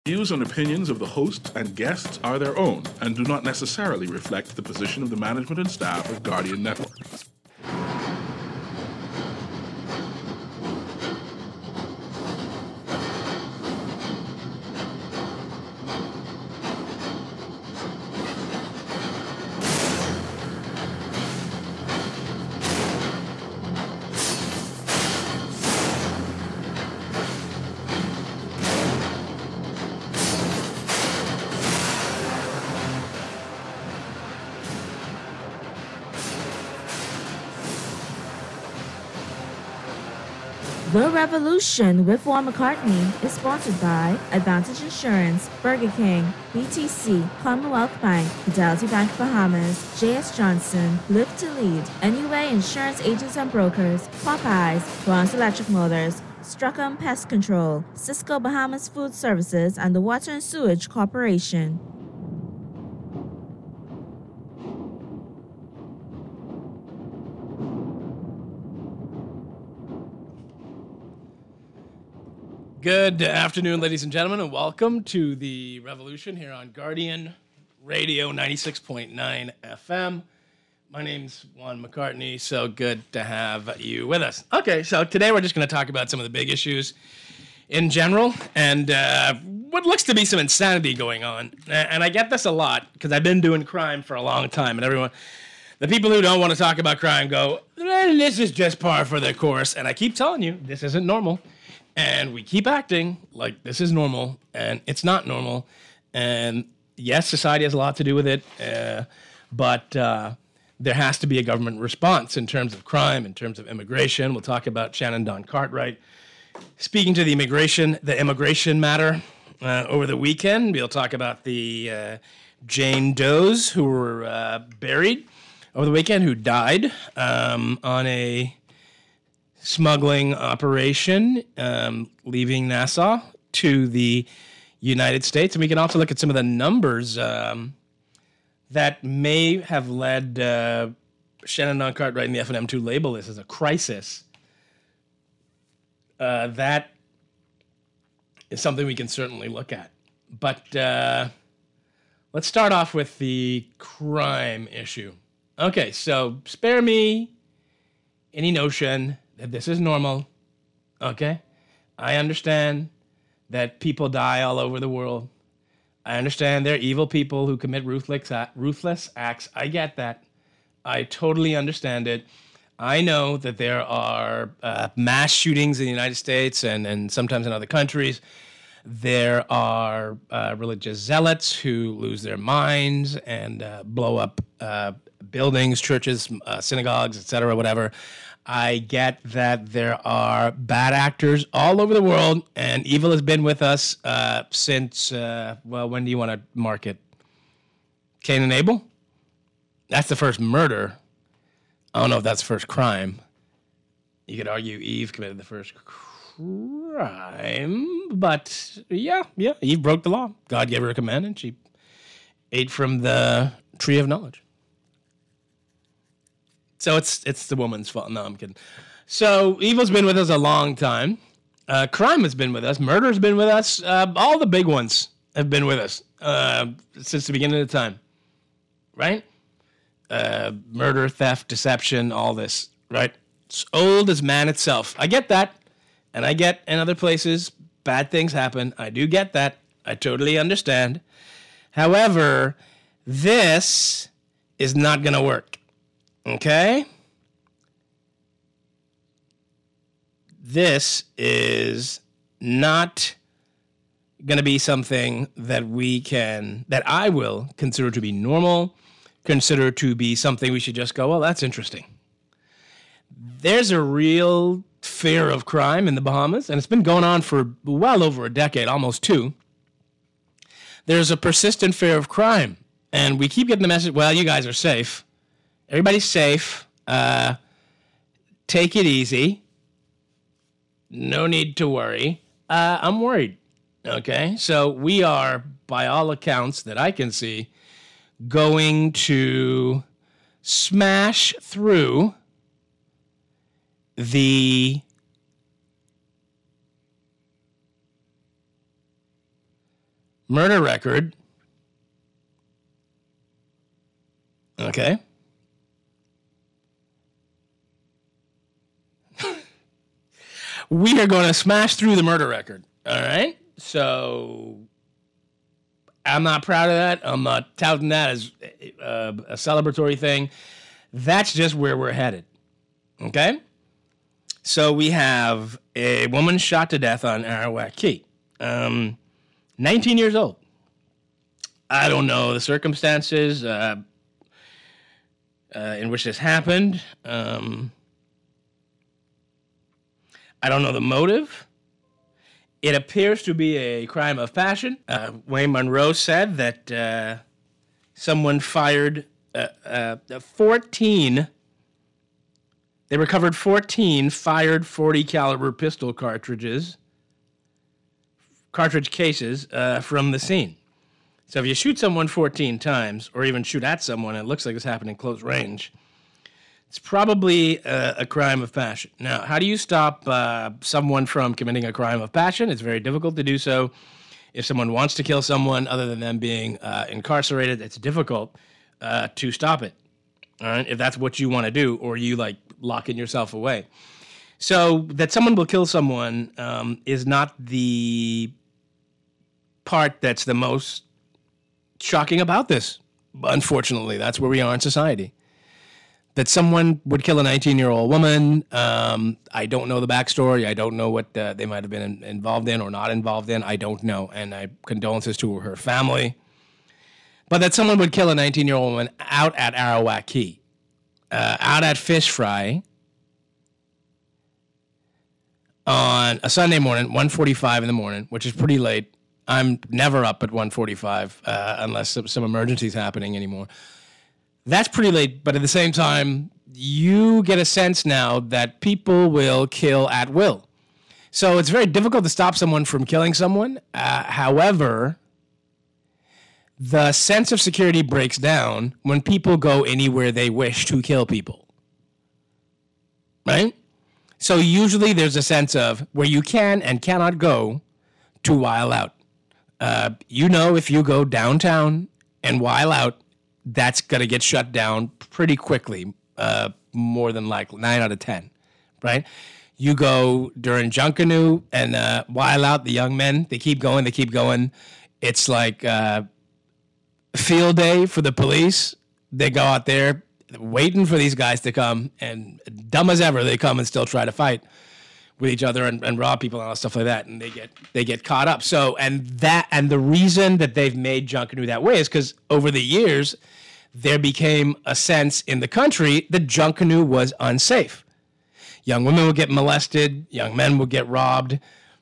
Views and opinions of the host and guests are their own and do not necessarily reflect the position of the management and staff of Guardian Network. The Revolution with Paul McCartney is sponsored by Advantage Insurance, Burger King, BTC, Commonwealth Bank, Fidelity Bank Bahamas, JS Johnson, Live to Lead, NUA Insurance Agents and Brokers, Popeyes, Bronze Electric Motors, Struckham Pest Control, Cisco Bahamas Food Services, and the Water and Sewage Corporation. Good afternoon, ladies and gentlemen, and welcome to the Revolution here on Guardian Radio 96.9 FM. My name's Juan McCartney. So good to have you with us. Okay, so today we're just going to talk about some of the big issues in general and what looks to be some insanity going on. And I get this a lot because I've been doing crime for a long time, and everyone, the people who don't want to talk about crime go, this is just par for the course. And I keep telling you, this isn't normal. And we keep acting like this is normal, and it's not normal. And yes, society has a lot to do with it, but there has to be a government response in terms of crime, in terms of immigration. We'll talk about Shannon Don Cartwright speaking to the immigration matter over the weekend. We'll talk about the Jane Does who were buried over the weekend, who died on a smuggling operation, leaving Nassau to the United States. And we can also look at some of the numbers that may have led Shannon Don Cartwright and the FNM to label this as a crisis. That is something we can certainly look at. But let's start off with the crime issue. Okay, so spare me any notion that this is normal, okay? I understand that people die all over the world. I understand there are evil people who commit ruthless acts. I get that. I totally understand it. I know that there are mass shootings in the United States and sometimes in other countries. There are religious zealots who lose their minds and blow up buildings, churches, synagogues, etc., whatever. I get that there are bad actors all over the world, and evil has been with us since, when do you want to mark it? Cain and Abel? That's the first murder. I don't know if that's the first crime. You could argue Eve committed the first crime, but yeah, Eve broke the law. God gave her a command, and she ate from the tree of knowledge. So it's the woman's fault. No, I'm kidding. So evil's been with us a long time. Crime has been with us. Murder has been with us. All the big ones have been with us since the beginning of time, right? Murder, theft, deception, all this, right? It's old as man itself. I get that. And I get in other places bad things happen. I do get that. I totally understand. However, this is not going to work. Okay? This is not going to be something that I will consider to be normal, consider to be something we should just go, well, that's interesting. There's a real fear of crime in the Bahamas, and it's been going on for well over a decade, almost two. There's a persistent fear of crime, and we keep getting the message, well, you guys are safe. Everybody's safe. Take it easy. No need to worry. I'm worried. Okay? So we are, by all accounts that I can see, going to smash through the murder record. Okay. We are going to smash through the murder record. All right. So I'm not proud of that. I'm not touting that as a celebratory thing. That's just where we're headed. Okay. So we have a woman shot to death on Arawak Key. 19 years old. I don't know the circumstances in which this happened. I don't know the motive. It appears to be a crime of passion. Wayne Monroe said that someone fired 14. They recovered 14 fired .40 caliber pistol cartridge cases from the scene. So if you shoot someone 14 times, or even shoot at someone, it looks like it's happened in close range, it's probably a crime of passion. Now, how do you stop someone from committing a crime of passion? It's very difficult to do so. If someone wants to kill someone other than them being incarcerated, it's difficult to stop it. All right, if that's what you want to do, or you like locking yourself away. So that someone will kill someone is not the part that's the most shocking about this. Unfortunately, that's where we are in society. That someone would kill a 19-year-old woman. I don't know the backstory. I don't know what they might have been involved in or not involved in. I don't know. And I condolences to her family. But that someone would kill a 19-year-old woman out at Arawak Key, out at Fish Fry, on a Sunday morning, 1:45 in the morning, which is pretty late. I'm never up at 1:45 unless some emergency's happening anymore. That's pretty late, but at the same time, you get a sense now that people will kill at will. So it's very difficult to stop someone from killing someone. However, the sense of security breaks down when people go anywhere they wish to kill people. Right? So usually there's a sense of where you can and cannot go to while out. If you go downtown and while out, that's going to get shut down pretty quickly, more than likely, 9 out of 10, right? You go during Junkanoo and while out, the young men, they keep going. It's like field day for the police. They go out there waiting for these guys to come, and dumb as ever, they come and still try to fight with each other and rob people and all stuff like that, and they get caught up. So and the reason that they've made Junkanoo that way is because over the years there became a sense in the country that Junkanoo was unsafe. Young women would get molested, young men would get robbed.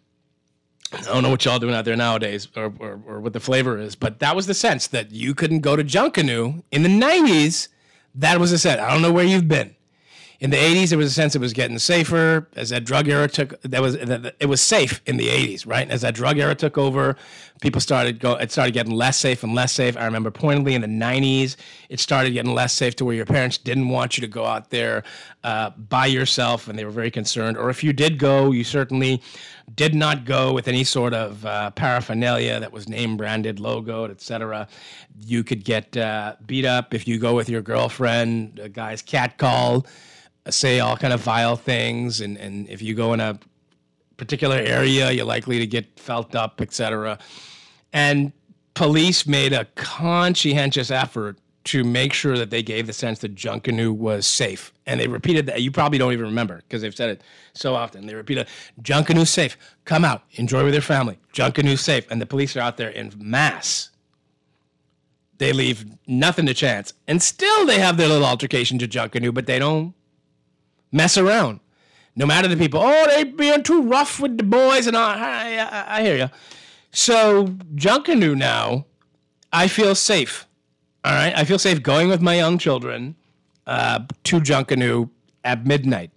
I don't know what y'all doing out there nowadays or what the flavor is, but that was the sense that you couldn't go to Junkanoo in the 90s. That was the sense. I don't know where you've been. In the 80s, there was a sense it was getting safer as that drug era it was safe in the 80s, right? As that drug era took over, it started getting less safe and less safe. I remember pointedly in the 90s, it started getting less safe to where your parents didn't want you to go out there by yourself, and they were very concerned. Or if you did go, you certainly did not go with any sort of paraphernalia that was name-branded, logoed, etc. You could get beat up if you go with your girlfriend, a guy's catcall, say all kind of vile things, and if you go in a particular area, you're likely to get felt up, etc. And police made a conscientious effort to make sure that they gave the sense that Junkanoo was safe. And they repeated that. You probably don't even remember because they've said it so often. They repeated, Junkanoo's safe. Come out. Enjoy with your family. Junkanoo's safe. And the police are out there in mass. They leave nothing to chance. And still they have their little altercation to Junkanoo, but they don't mess around. No matter the people, they being too rough with the boys and all. I hear you. So Junkanoo now, I feel safe. All right? I feel safe going with my young children to Junkanoo at midnight.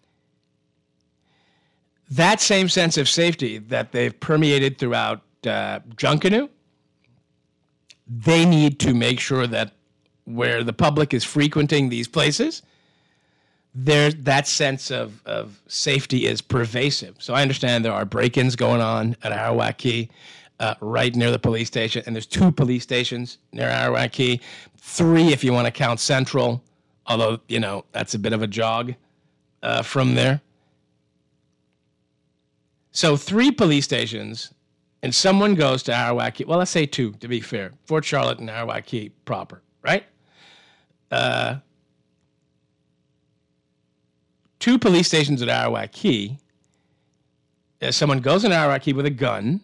That same sense of safety that they've permeated throughout Junkanoo, they need to make sure that where the public is frequenting these places, that sense of safety is pervasive. So I understand there are break-ins going on at Arawak Key. right near the police station. And there's 2 police stations near Arawak Key, 3 if you want to count Central, although, that's a bit of a jog from there. So 3 police stations, and someone goes to Arawak Key. Well, let's say 2, to be fair. Fort Charlotte and Arawak Key proper, right? 2 police stations at Arawak Key. Someone goes in Arawak Key with a gun,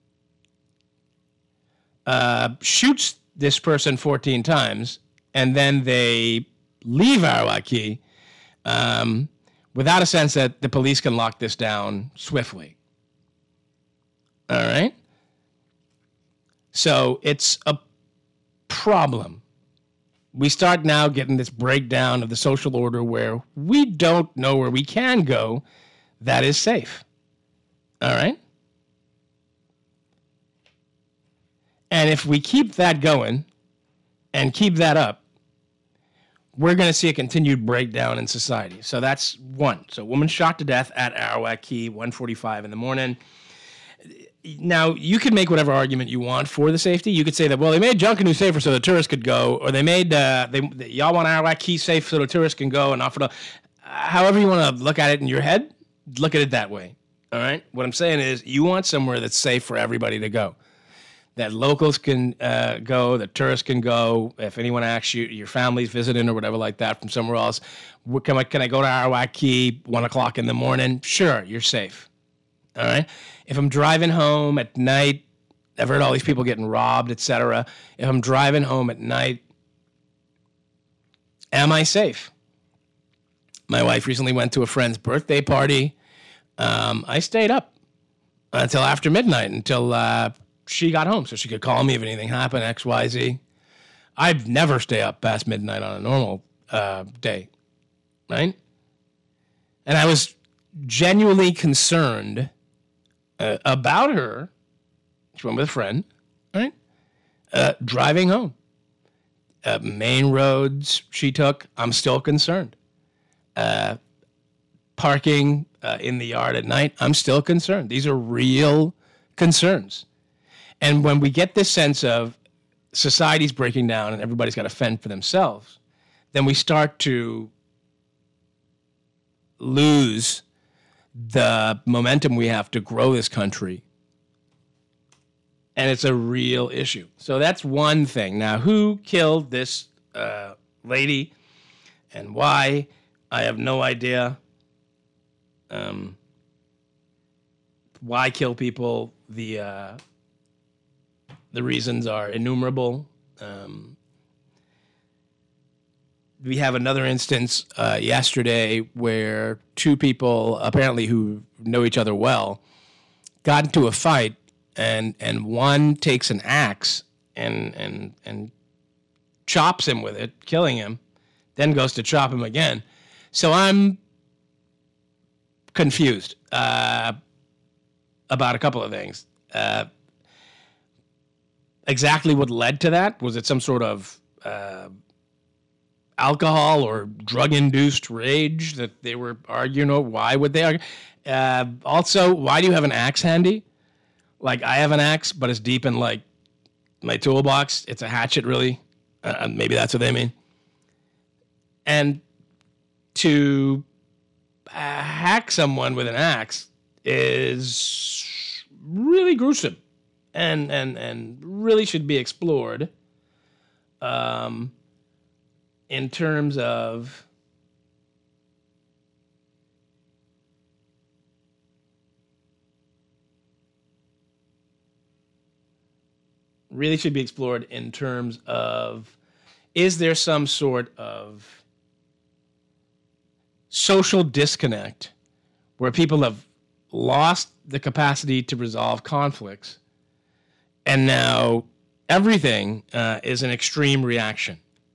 shoots this person 14 times, and then they leave Arawak Key without a sense that the police can lock this down swiftly. All right? So it's a problem. We start now getting this breakdown of the social order where we don't know where we can go that is safe. All right? And if we keep that going and keep that up, we're going to see a continued breakdown in society. So that's one. So woman shot to death at Arawak Key, 1:45 in the morning. Now, you could make whatever argument you want for the safety. You could say that, well, they made Junkanoo safer so the tourists could go, or they made, y'all want Arawak Key safe so the tourists can go and offer the, however you want to look at it in your head, look at it that way. All right? What I'm saying is you want somewhere that's safe for everybody to go. That locals can go, that tourists can go. If anyone asks you, your family's visiting or whatever like that from somewhere else, can I go to Arawak Key 1 o'clock in the morning? Sure, you're safe. All right? If I'm driving home at night, I've heard all these people getting robbed, etc. If I'm driving home at night, am I safe? My wife recently went to a friend's birthday party. I stayed up until after midnight, until she got home so she could call me if anything happened, X, Y, Z. I'd never stay up past midnight on a normal day, right? And I was genuinely concerned about her. She went with a friend, right? Driving home. Main roads she took, I'm still concerned. Parking in the yard at night, I'm still concerned. These are real concerns. And when we get this sense of society's breaking down and everybody's got to fend for themselves, then we start to lose the momentum we have to grow this country. And it's a real issue. So that's one thing. Now, who killed this lady and why? I have no idea. Why kill people? The reasons are innumerable. We have another instance yesterday where 2 people, apparently who know each other well, got into a fight, and one takes an axe and chops him with it, killing him, then goes to chop him again. So I'm confused about a couple of things. Exactly what led to that? Was it some sort of alcohol or drug-induced rage that they were arguing over? Why would they argue? Also, why do you have an axe handy? Like, I have an axe, but it's deep in, like, my toolbox. It's a hatchet, really. Maybe that's what they mean. And to hack someone with an axe is really gruesome and really should be explored in terms of is there some sort of social disconnect where people have lost the capacity to resolve conflicts, and now everything is an extreme reaction?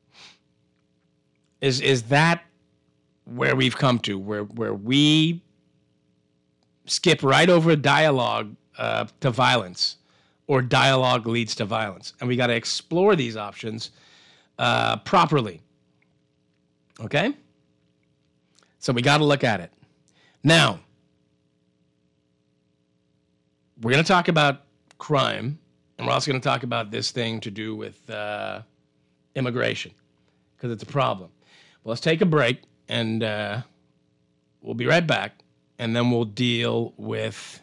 Is that where we've come to, where we skip right over dialogue to violence, or dialogue leads to violence? And we got to explore these options properly. Okay? So we got to look at it. Now, we're going to talk about crime, and we're also going to talk about this thing to do with immigration, because it's a problem. Well, let's take a break, and we'll be right back, and then we'll deal with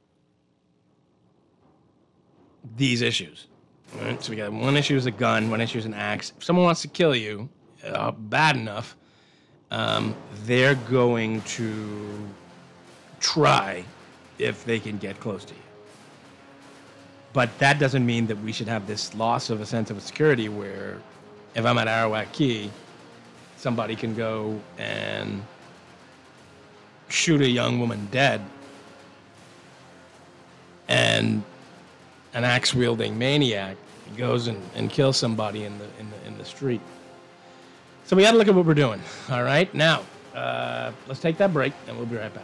these issues. All right? So we got one issue is a gun, one issue is an axe. If someone wants to kill you, bad enough, they're going to try if they can get close to you. But that doesn't mean that we should have this loss of a sense of security where if I'm at Arawak Key, somebody can go and shoot a young woman dead, and an axe-wielding maniac goes and kills somebody in the street. So we got to look at what we're doing. All right, now let's take that break, and we'll be right back.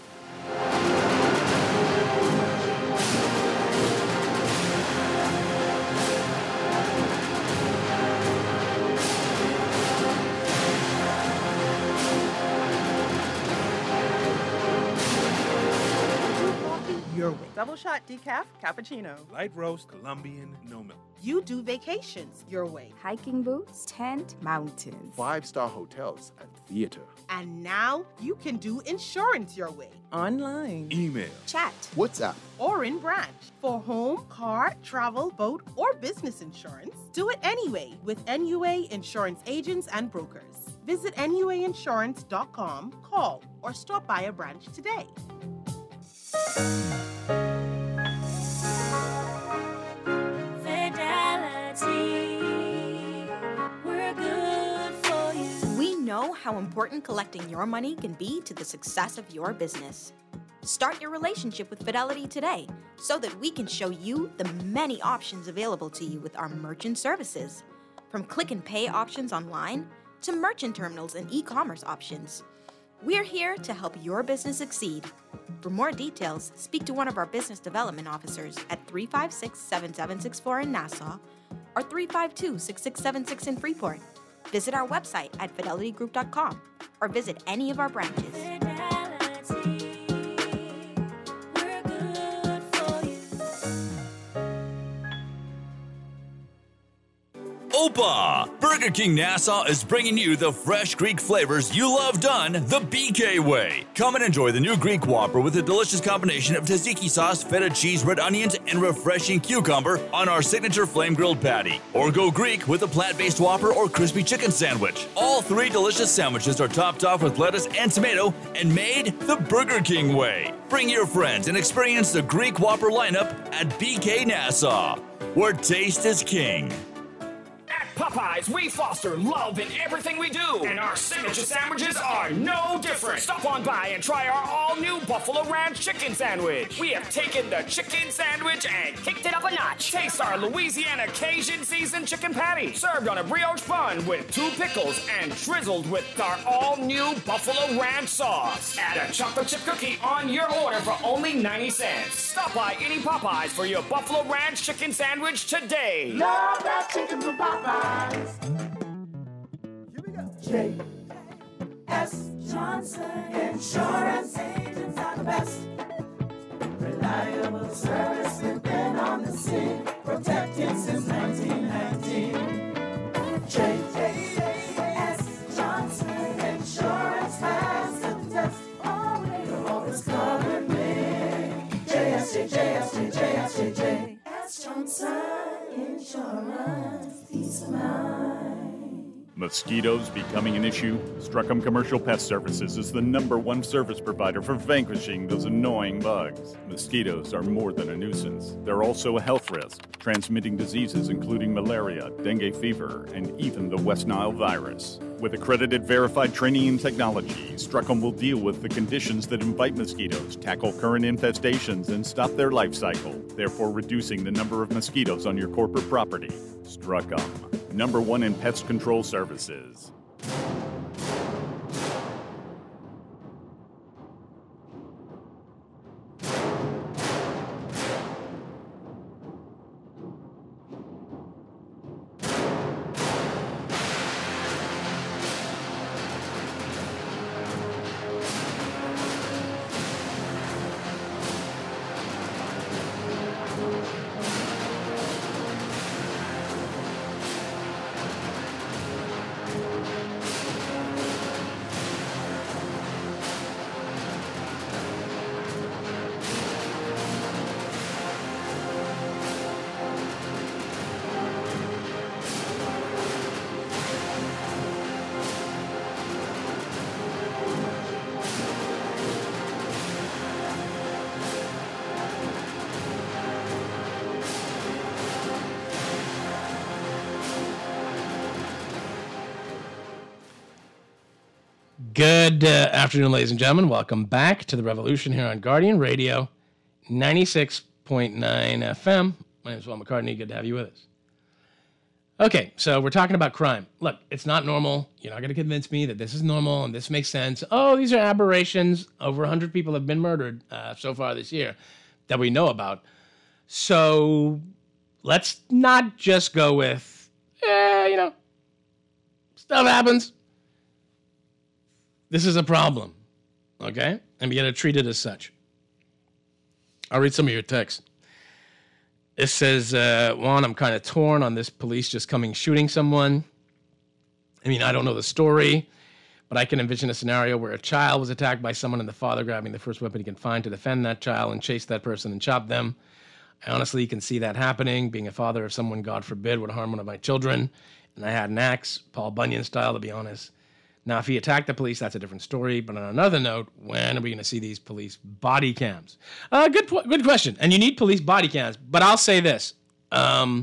Your way. Double shot decaf cappuccino. Light roast, Colombian, no milk. You do vacations your way. Hiking boots, tent, mountains. 5-star hotels and theater. And now you can do insurance your way. Online. Email. Chat. WhatsApp. Or in branch. For home, car, travel, boat, or business insurance, do it anyway with NUA Insurance Agents and Brokers. Visit NUAinsurance.com, call, or stop by a branch today. Fidelity, we're good for you. We know how important collecting your money can be to the success of your business. Start your relationship with Fidelity today so that we can show you the many options available to you with our merchant services. From click and pay options online to merchant terminals and e-commerce options. We're here to help your business succeed. For more details, speak to one of our business development officers at 356-7764 in Nassau or 352-6676 in Freeport. Visit our website at fidelitygroup.com or visit any of our branches. Fidelity, we're good for you. Opa! Burger King Nassau is bringing you the fresh Greek flavors you love done the BK way. Come and enjoy the new Greek Whopper with a delicious combination of tzatziki sauce, feta cheese, red onions, and refreshing cucumber on our signature flame-grilled patty. Or go Greek with a plant-based Whopper or crispy chicken sandwich. All three delicious sandwiches are topped off with lettuce and tomato and made the Burger King way. Bring your friends and experience the Greek Whopper lineup at BK Nassau, where taste is king. Popeyes, we foster love in everything we do, and our signature sandwiches are no different. Stop on by and try our all-new Buffalo Ranch Chicken Sandwich. We have taken the chicken sandwich and kicked it up a notch. Taste our Louisiana Cajun seasoned chicken patty, served on a brioche bun with 2 pickles and drizzled with our all-new Buffalo Ranch sauce. Add a chocolate chip cookie on your order for only 90 cents. Stop by any Popeyes for your Buffalo Ranch Chicken Sandwich today. Love that chicken from Popeyes. Here we go. J.S. Johnson Insurance Agents are the best. Reliable service, we've been on the scene, protecting since 1919. J.S. Johnson Insurance has stood the test. You've always covered me. J.S. Johnson Insurance, peace of mind. Mosquitoes becoming an issue? Struckham Commercial Pest Services is the #1 service provider for vanquishing those annoying bugs. Mosquitoes are more than a nuisance. They're also a health risk, transmitting diseases including malaria, dengue fever, and even the West Nile virus. With accredited verified training and technology, Struckham will deal with the conditions that invite mosquitoes, tackle current infestations, and stop their life cycle, therefore reducing the number of mosquitoes on your corporate property. Struckham, #1 in pest control services. Good afternoon, ladies and gentlemen. Welcome back to the Revolution here on Guardian Radio 96.9 FM. My name is Juan McCartney. Good to have you with us. Okay, so we're talking about crime. Look, it's not normal. You're not going to convince me that this is normal and this makes sense. Oh, these are aberrations. Over 100 people have been murdered so far this year that we know about. So let's not just go with, stuff happens. This is a problem, okay? And we got to treat it as such. I'll read some of your texts. It says, Juan, I'm kind of torn on this police just coming shooting someone. I mean, I don't know the story, but I can envision a scenario where a child was attacked by someone and the father grabbing the first weapon he can find to defend that child and chase that person and chop them. I honestly can see that happening. Being a father of someone, God forbid, would harm one of my children. And I had an axe, Paul Bunyan style, to be honest. Now, if he attacked the police, that's a different story. But on another note, when are we going to see these police body cams? Good question. And you need police body cams. But I'll say this. The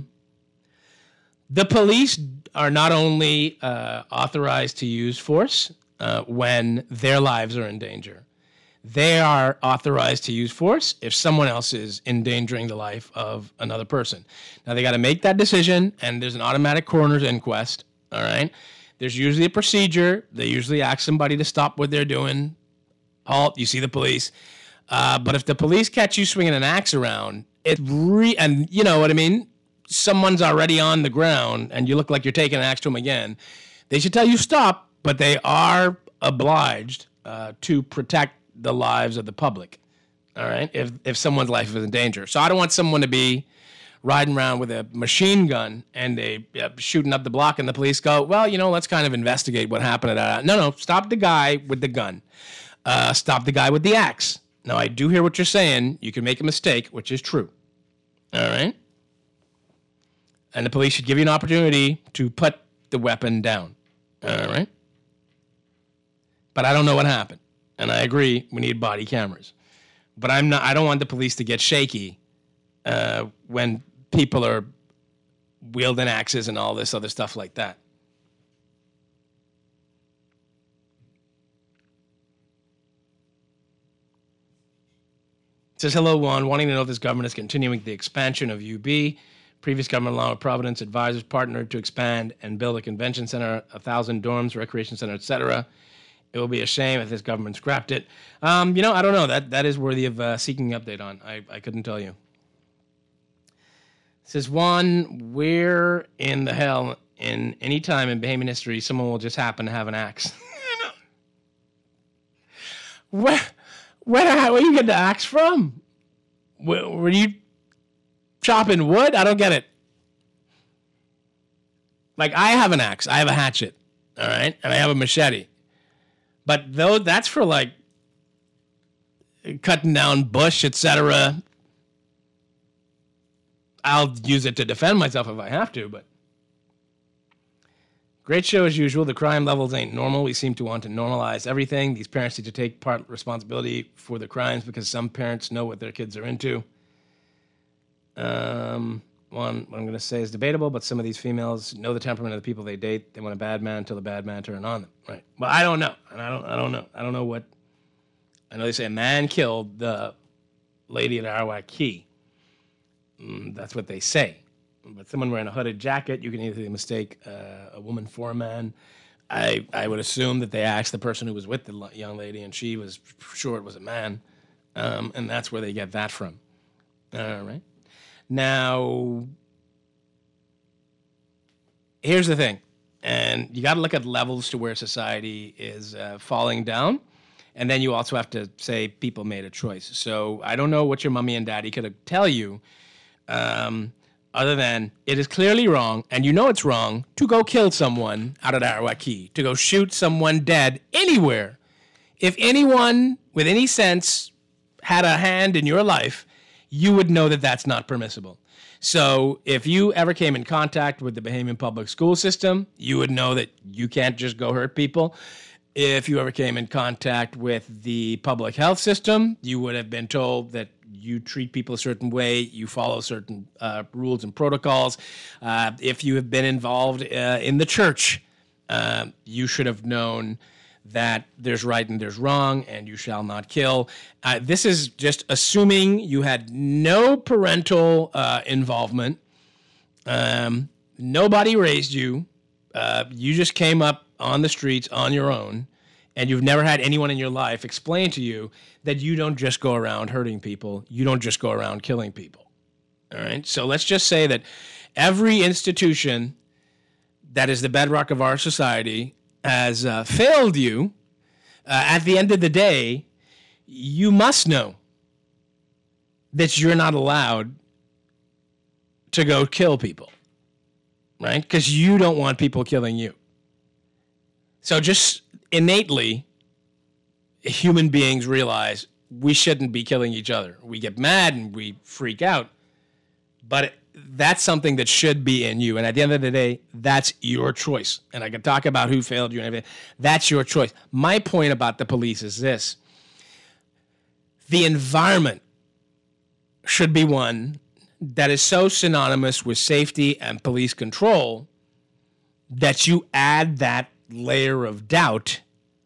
police are not only authorized to use force when their lives are in danger. They are authorized to use force if someone else is endangering the life of another person. Now, they got to make that decision, and there's an automatic coroner's inquest, all right? There's usually a procedure. They usually ask somebody to stop what they're doing. Halt, you see the police. But if the police catch you swinging an axe around, and you know what I mean? Someone's already on the ground, and you look like you're taking an axe to them again. They should tell you stop, but they are obliged to protect the lives of the public, all right, if someone's life is in danger. So I don't want someone to be riding around with a machine gun and they shooting up the block and the police go, well, let's kind of investigate what happened at that. No, stop the guy with the gun. Stop the guy with the axe. Now, I do hear what you're saying. You can make a mistake, which is true, all right? And the police should give you an opportunity to put the weapon down, all right? But I don't know what happened. And I agree, we need body cameras. But I don't want the police to get shaky when people are wielding axes and all this other stuff like that. It says, hello, Juan. Wanting to know if this government is continuing the expansion of UB. Previous government, along with Providence Advisors, partnered to expand and build a convention center, 1,000 dorms, recreation center, etc. It will be a shame if this government scrapped it. I don't know. That is worthy of seeking an update on. I couldn't tell you. It says, Juan, where in the hell in any time in Bahamian history someone will just happen to have an axe? Where you get the axe from? Were you chopping wood? I don't get it. Like, I have an axe. I have a hatchet. All right? And I have a machete. But though that's for like cutting down bush, etc. I'll use it to defend myself if I have to, but great show as usual. The crime levels ain't normal. We seem to want to normalize everything. These parents need to take part responsibility for the crimes because some parents know what their kids are into. What I'm going to say is debatable, but some of these females know the temperament of the people they date. They want a bad man until the bad man turn on them. Right. Well, I don't know. And I don't know. I don't know what. I know they say a man killed the lady at Arawak Key. That's what they say. But someone wearing a hooded jacket, you can easily mistake a woman for a man. I would assume that they asked the person who was with the young lady, and she was sure it was a man. And that's where they get that from. All right. Now, here's the thing, and you got to look at levels to where society is falling down, and then you also have to say people made a choice. So I don't know what your mommy and daddy could tell you, other than it is clearly wrong, and you know it's wrong, to go kill someone out at Arawak Key, to go shoot someone dead anywhere. If anyone with any sense had a hand in your life, you would know that that's not permissible. So if you ever came in contact with the Bahamian public school system, you would know that you can't just go hurt people. If you ever came in contact with the public health system, you would have been told that you treat people a certain way, you follow certain rules and protocols. If you have been involved in the church, you should have known that there's right and there's wrong, and you shall not kill. This is just assuming you had no parental involvement. Nobody raised you. You just came up on the streets on your own, and you've never had anyone in your life explain to you that you don't just go around hurting people. You don't just go around killing people. All right? So let's just say that every institution that is the bedrock of our society has failed you. At the end of the day, you must know that you're not allowed to go kill people, right? Because you don't want people killing you. So just innately, human beings realize we shouldn't be killing each other. We get mad and we freak out, but that's something that should be in you. And at the end of the day, that's your choice. And I can talk about who failed you and everything. That's your choice. My point about the police is this. The environment should be one that is so synonymous with safety and police control that you add that layer of doubt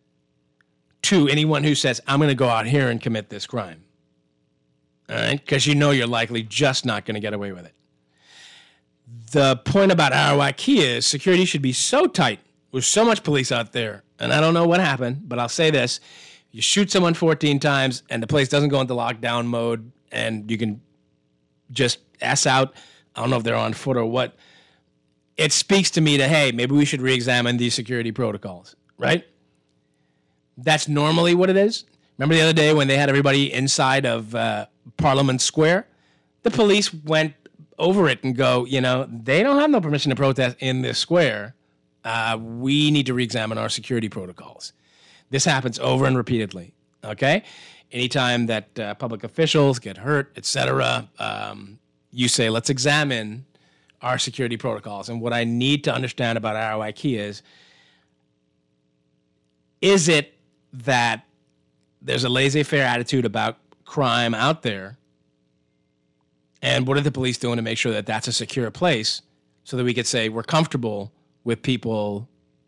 to anyone who says, I'm going to go out here and commit this crime. All right? Because you know you're likely just not going to get away with it. The point about Arawak is security should be so tight with so much police out there. And I don't know what happened, but I'll say this. You shoot someone 14 times and the place doesn't go into lockdown mode and you can just S out. I don't know if they're on foot or what. It speaks to me that, hey, maybe we should re-examine these security protocols, right? That's normally what it is. Remember the other day when they had everybody inside of Parliament Square? The police went over it and go, they don't have no permission to protest in this square. We need to re-examine our security protocols. This happens over and repeatedly, okay? Anytime that public officials get hurt, etc., you say, let's examine our security protocols. And what I need to understand about Arawak is it that there's a laissez-faire attitude about crime out there? And what are the police doing to make sure that that's a secure place so that we could say we're comfortable with people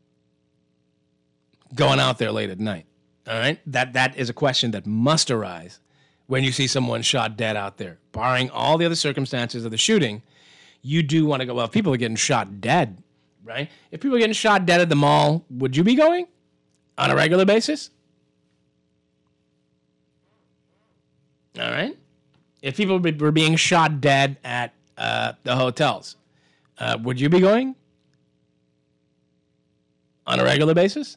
going out there late at night? All right? That is a question that must arise when you see someone shot dead out there. Barring all the other circumstances of the shooting, you do want to go, well, if people are getting shot dead, right? If people are getting shot dead at the mall, would you be going on a regular basis? All right? If people were being shot dead at the hotels, would you be going on a regular basis?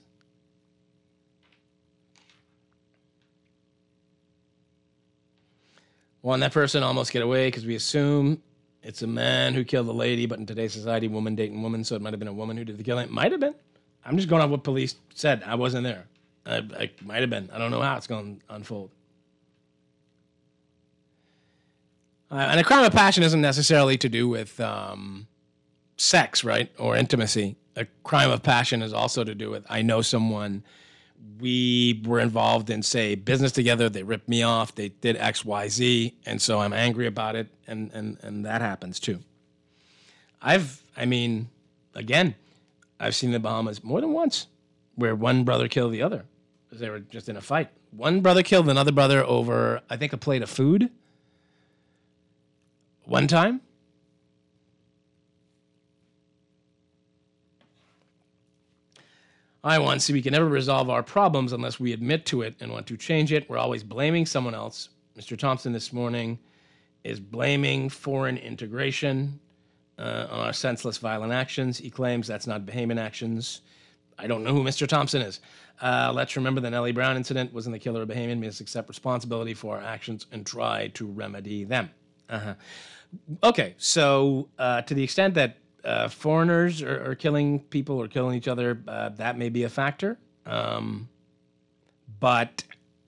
Won't that person almost get away because we assume it's a man who killed a lady, but in today's society, woman dating woman, so it might have been a woman who did the killing. It might have been. I'm just going off what police said. I wasn't there. I might have been. I don't know how it's going to unfold. And a crime of passion isn't necessarily to do with sex, right, or intimacy. A crime of passion is also to do with, I know someone, we were involved in, say, business together, they ripped me off, they did X, Y, Z, and so I'm angry about it, and that happens too. I've seen the Bahamas more than once where one brother killed the other because they were just in a fight. One brother killed another brother over, I think, a plate of food. One time. We can never resolve our problems unless we admit to it and want to change it. We're always blaming someone else. Mr. Thompson this morning is blaming foreign integration on our senseless, violent actions. He claims that's not Bahamian actions. I don't know who Mr. Thompson is. Let's remember the Nellie Brown incident wasn't the killer of Bahamian. We must accept responsibility for our actions and try to remedy them. Okay, so to the extent that foreigners are killing people or killing each other, that may be a factor. But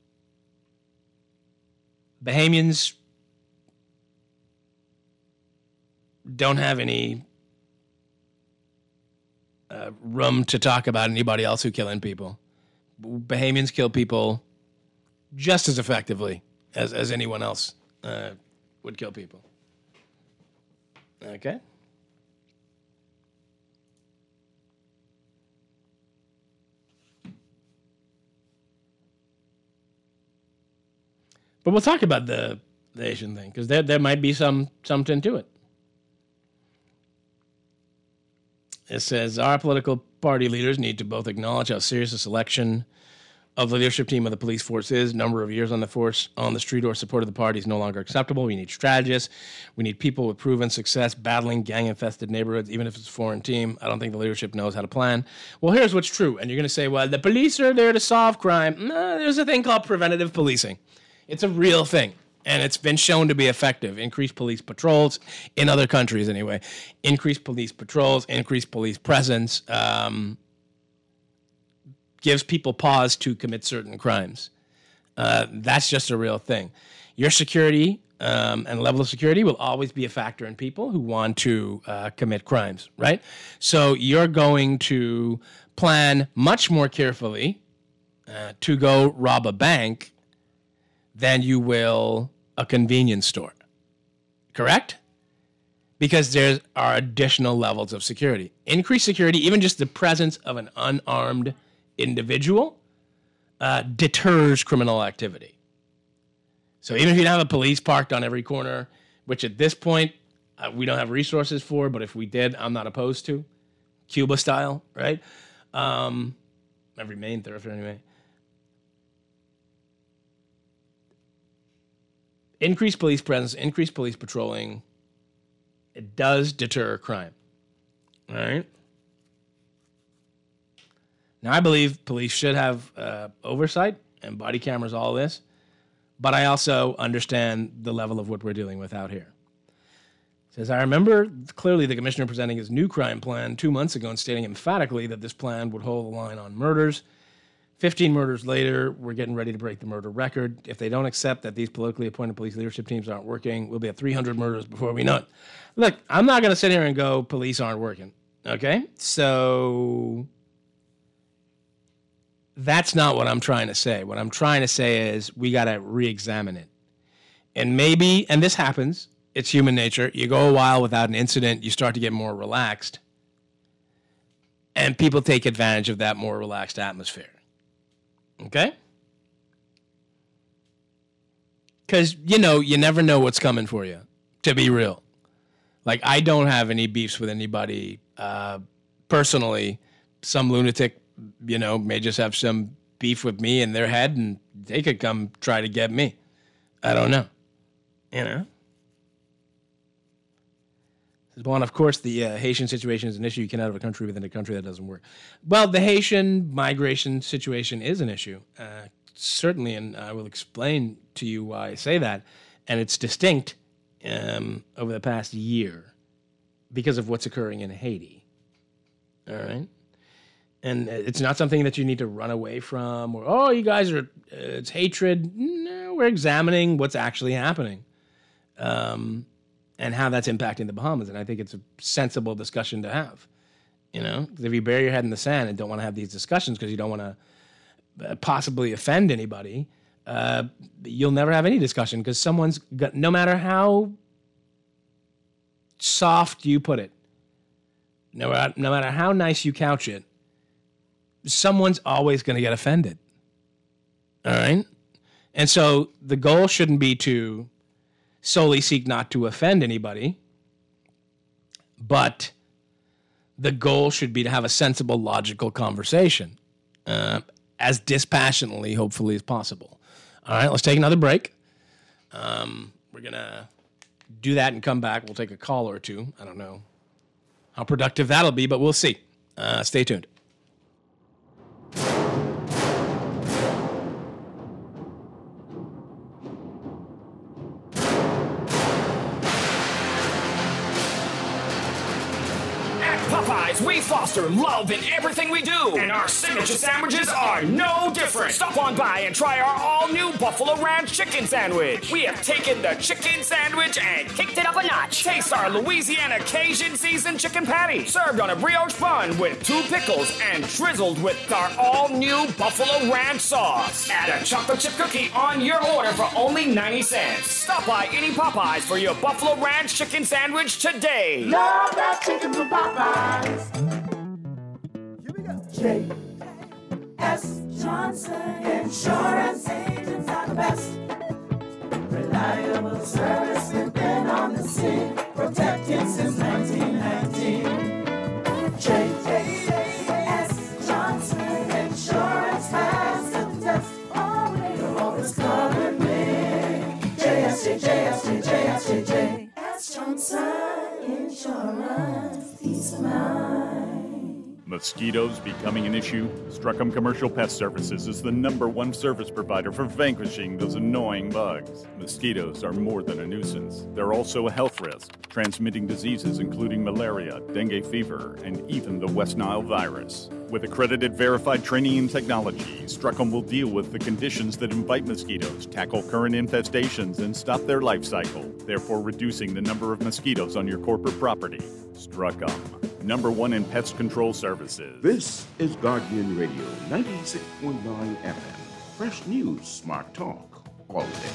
Bahamians don't have any room to talk about anybody else who killing people. Bahamians kill people just as effectively as anyone else would kill people. Okay? But we'll talk about the Asian thing, because there might be something to it. It says, our political party leaders need to both acknowledge how serious the selection of the leadership team of the police force is. Number of years on the force, on the street, or support of the party is no longer acceptable. We need strategists. We need people with proven success battling gang-infested neighborhoods, even if it's a foreign team. I don't think the leadership knows how to plan. Well, here's what's true. And you're going to say, well, the police are there to solve crime. No, there's a thing called preventative policing. It's a real thing. And it's been shown to be effective. Increased police patrols, in other countries anyway. Increased police patrols, increased police presence, gives people pause to commit certain crimes. That's just a real thing. Your security and level of security will always be a factor in people who want to commit crimes, right? So you're going to plan much more carefully to go rob a bank than you will a convenience store, correct? Because there are additional levels of security. Increased security, even just the presence of an unarmed individual, deters criminal activity. So even if you don't have a police parked on every corner, which at this point we don't have resources for, but if we did, I'm not opposed to, Cuba style, right? Every main thoroughfare anyway. Increased police presence, increased police patrolling, it does deter crime. All right? Now, I believe police should have oversight and body cameras, all this, but I also understand the level of what we're dealing with out here. It says, I remember clearly the commissioner presenting his new crime plan 2 months ago and stating emphatically that this plan would hold the line on murders. 15 murders later, we're getting ready to break the murder record. If they don't accept that these politically appointed police leadership teams aren't working, we'll be at 300 murders before we know it. Look, I'm not going to sit here and go, police aren't working, okay? So that's not what I'm trying to say. What I'm trying to say is we got to re-examine it. And maybe, and this happens, it's human nature, you go a while without an incident, you start to get more relaxed, and people take advantage of that more relaxed atmosphere. Okay? Because, you never know what's coming for you, to be real. Like, I don't have any beefs with anybody personally. Some lunatic, may just have some beef with me in their head, and they could come try to get me. I don't know. Well, and of course, the Haitian situation is an issue. You cannot have a country within a country that doesn't work. Well, the Haitian migration situation is an issue, certainly, and I will explain to you why I say that. And it's distinct over the past year because of what's occurring in Haiti. All right? And it's not something that you need to run away from or, you guys are, it's hatred. No, we're examining what's actually happening. And how that's impacting the Bahamas. And I think it's a sensible discussion to have. Because if you bury your head in the sand and don't want to have these discussions because you don't want to possibly offend anybody, you'll never have any discussion because someone's got, no matter how soft you put it, no matter how nice you couch it, someone's always going to get offended. All right? And so the goal shouldn't be to solely seek not to offend anybody, but the goal should be to have a sensible, logical conversation as dispassionately, hopefully, as possible. All right, let's take another break. We're going to do that and come back. We'll take a call or two. I don't know how productive that'll be, but we'll see. Stay tuned. We foster love in everything we do, and our signature sandwiches are no different. Stop on by and try our all-new Buffalo Ranch Chicken Sandwich. We have taken the chicken sandwich and kicked it up a notch. Taste our Louisiana Cajun seasoned chicken patty, served on a brioche bun with 2 pickles and drizzled with our all-new Buffalo Ranch sauce. Add a chocolate chip cookie on your order for only 90 cents. Stop by any Popeyes for your Buffalo Ranch Chicken Sandwich today. Love that chicken from Popeyes. J.S. Johnson Insurance Agents are the best. reliable service. We've been on the scene, protecting since 1919. J.S. Johnson Insurance has the test. You'll always cover me. J.S. Johnson Insurance. Peace of mind. Mosquitoes becoming an issue? Struckham Commercial Pest Services is the #1 service provider for vanquishing those annoying bugs. Mosquitoes are more than a nuisance. They're also a health risk, transmitting diseases including malaria, dengue fever, and even the West Nile virus. With accredited verified training and technology, Struckham will deal with the conditions that invite mosquitoes, tackle current infestations, and stop their life cycle, therefore reducing the number of mosquitoes on your corporate property. Struckham, #1 in pest control services. This is Guardian Radio 96.9 FM. Fresh news, smart talk, all day.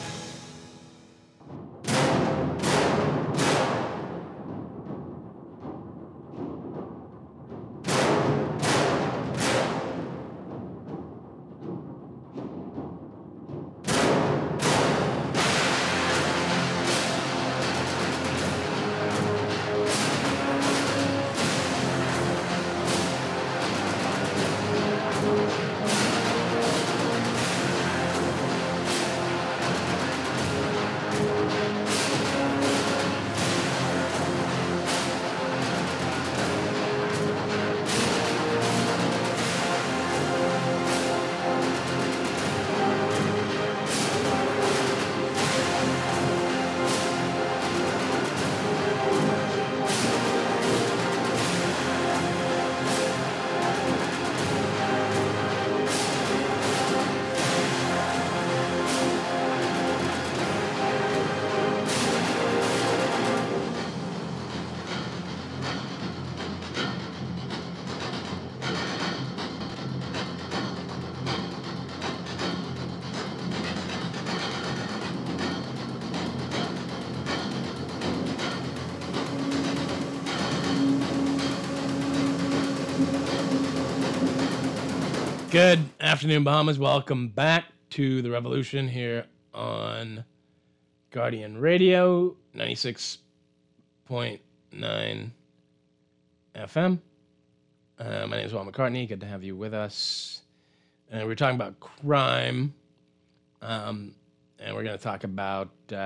Good afternoon, Bahamas. Welcome back to the Revolution here on Guardian Radio 96.9 FM. My name is Juan McCartney. Good to have you with us. And we're talking about crime. And we're going to talk about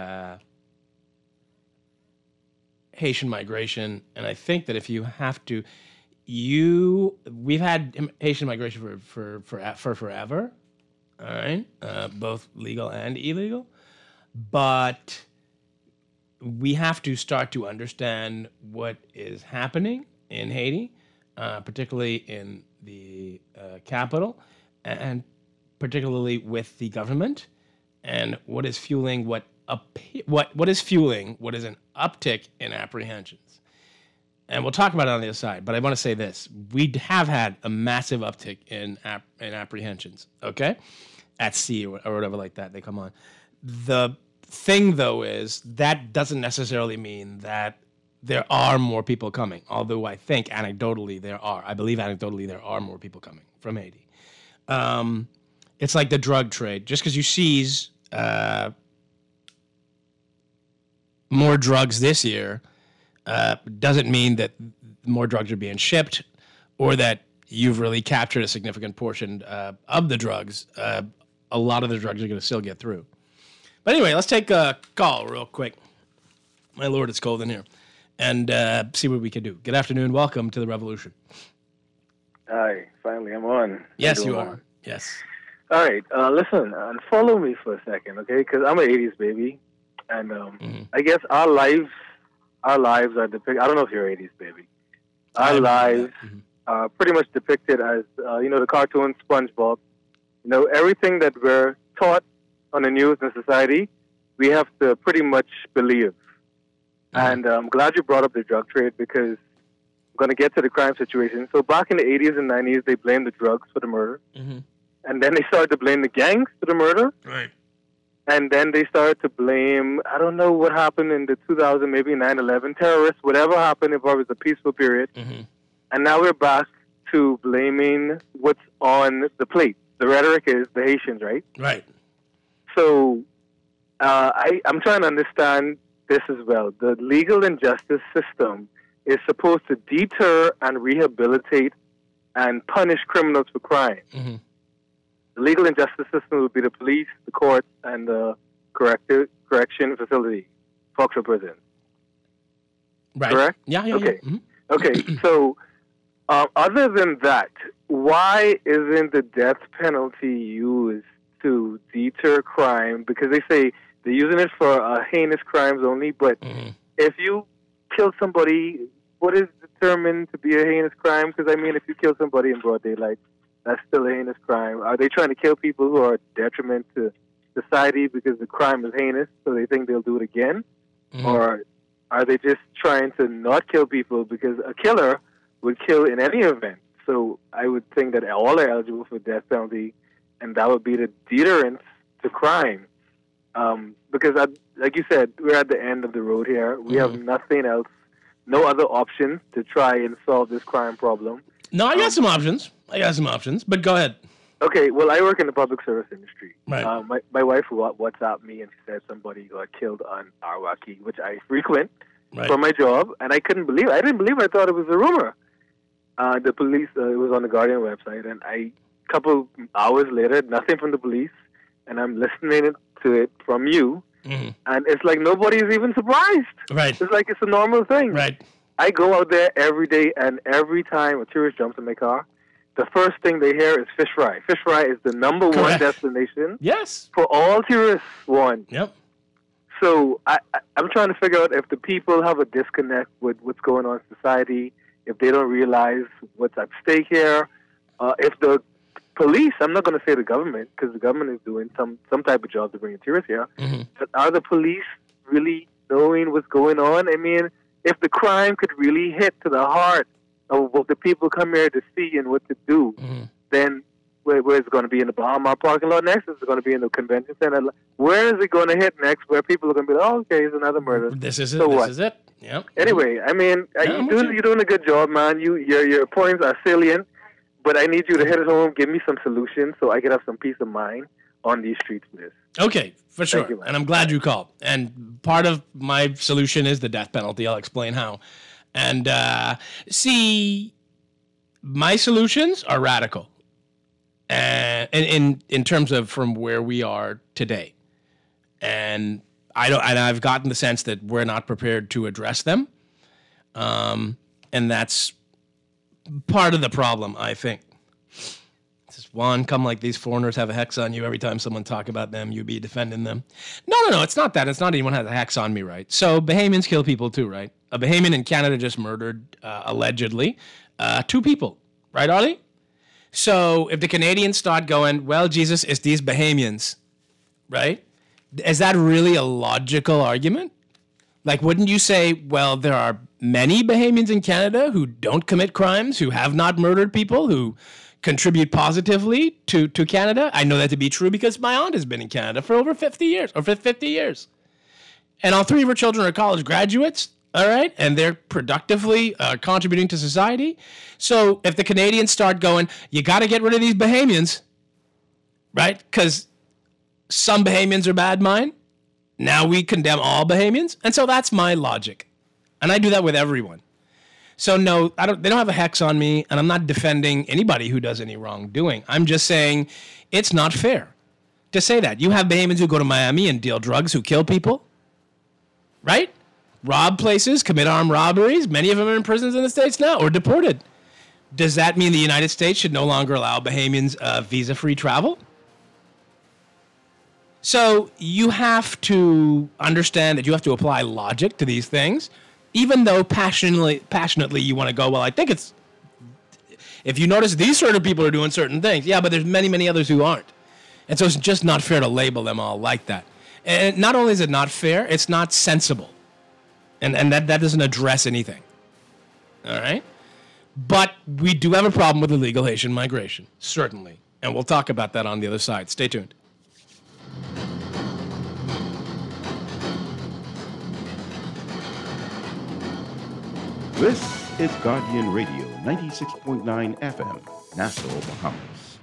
Haitian migration. And I think that if you have to... We've had Haitian migration for forever, all right, both legal and illegal, but we have to start to understand what is happening in Haiti, particularly in the capital, and particularly with the government, and what is fueling what is an uptick in apprehensions. And we'll talk about it on the other side, but I want to say this. We have had a massive uptick in apprehensions, okay? At sea or whatever like that, they come on. The thing, though, is that doesn't necessarily mean that there are more people coming, although I think anecdotally there are. I believe anecdotally there are more people coming from Haiti. It's like the drug trade. Just because you seize more drugs this year doesn't mean that more drugs are being shipped or that you've really captured a significant portion of the drugs. A lot of the drugs are going to still get through. But anyway, let's take a call real quick. My Lord, it's cold in here. And see what we can do. Good afternoon. Welcome to the Revolution. Hi. Finally, I'm on. Yes, you are. Yes. All right. Listen, follow me for a second, okay? Because I'm an 80s baby. And I guess our lives are depicted. I don't know if you're 80s baby. Our lives are pretty much depicted as, the cartoon SpongeBob. Everything that we're taught on the news in society, we have to pretty much believe. And I'm glad you brought up the drug trade because I'm going to get to the crime situation. So back in the 80s and 90s, they blamed the drugs for the murder. And then they started to blame the gangs for the murder. Right. And then they started to blame, I don't know what happened in the 2000, maybe 9/11, terrorists, whatever happened, if it was a peaceful period. And now we're back to blaming what's on the plate. The rhetoric is the Haitians, right? Right. So I'm trying to understand this as well. The legal and justice system is supposed to deter and rehabilitate and punish criminals for crime. Mm-hmm. The legal and justice system would be the police, the courts, and the correction facility, Foxborough Prison. Right. Correct? Yeah. Okay. Mm-hmm. Okay. So, other than that, why isn't the death penalty used to deter crime? Because they say they're using it for heinous crimes only, but if you kill somebody, what is determined to be a heinous crime? Because, I mean, if you kill somebody in broad daylight, that's still a heinous crime. Are they trying to kill people who are a detriment to society because the crime is heinous, so they think they'll do it again? Or are they just trying to not kill people because a killer would kill in any event? So I would think that all are eligible for death penalty, and that would be the deterrent to crime. Because, like you said, we're at the end of the road here. We have nothing else, no other options to try and solve this crime problem. No, I got some options. But go ahead. Okay, well, I work in the public service industry. Right. My wife WhatsApped me and she said somebody got killed on Arwaki, which I frequent for my job, and I couldn't believe it. I didn't believe it. I thought it was a rumor. The police, it was on the Guardian website, and a couple hours later, nothing from the police, and I'm listening to it from you, and it's like nobody's even surprised. Right. It's like it's a normal thing. Right. I go out there every day, and every time a tourist jumps in my car, the first thing they hear is fish fry. Fish fry is the number one destination. Yes. For all tourists, one. Yep. So I'm trying to figure out if the people have a disconnect with what's going on in society, if they don't realize what's at stake here, if the police, I'm not going to say the government, because the government is doing some type of job to bring tourists here, but are the police really knowing what's going on? I mean, if the crime could really hit to the heart of what the people come here to see and what to do, then where is it going to be? In the Bahamas parking lot next? Is it going to be in the convention center? Where is it going to hit next where people are going to be like, oh, okay, it's another murder. This is it. So This what? is it. Yep. Anyway, I mean, you're doing a good job, man. Your points are salient, but I need you to hit it home, give me some solutions so I can have some peace of mind on these streets for this. Okay, for sure. Thank you, man. And I'm glad you called. And part of my solution is the death penalty. I'll explain how. And see, my solutions are radical, and in terms of from where we are today. And I've gotten the sense that we're not prepared to address them, and that's part of the problem, I think. Just one, come like these foreigners have a hex on you every time someone talk about them, you be defending them. No, it's not that. It's not anyone has a hex on me, right? So Bahamians kill people too, right? A Bahamian in Canada just murdered, allegedly, 2 people, right, Arlie? So if the Canadians start going, well, Jesus, it's these Bahamians, right? Is that really a logical argument? Like, wouldn't you say, well, there are many Bahamians in Canada who don't commit crimes, who have not murdered people, who contribute positively to Canada? I know that to be true because my aunt has been in Canada for over 50 years, or 50 years. And all 3 of her children are college graduates, all right? And they're productively contributing to society. So if the Canadians start going, you got to get rid of these Bahamians, right? Because some Bahamians are bad mind. Now we condemn all Bahamians. And so that's my logic. And I do that with everyone. So no, they don't have a hex on me, and I'm not defending anybody who does any wrongdoing. I'm just saying it's not fair to say that. You have Bahamians who go to Miami and deal drugs, who kill people, right? Rob places, commit armed robberies. Many of them are in prisons in the States now or deported. Does that mean the United States should no longer allow Bahamians visa-free travel? So you have to understand that you have to apply logic to these things, even though passionately you want to go, well, I think it's, if you notice these sort of people are doing certain things, yeah, but there's many, many others who aren't. And so it's just not fair to label them all like that. And not only is it not fair, it's not sensible. And that doesn't address anything. All right? But we do have a problem with illegal Haitian migration, certainly. And we'll talk about that on the other side. Stay tuned. This is Guardian Radio, 96.9 FM, Nassau, Bahamas.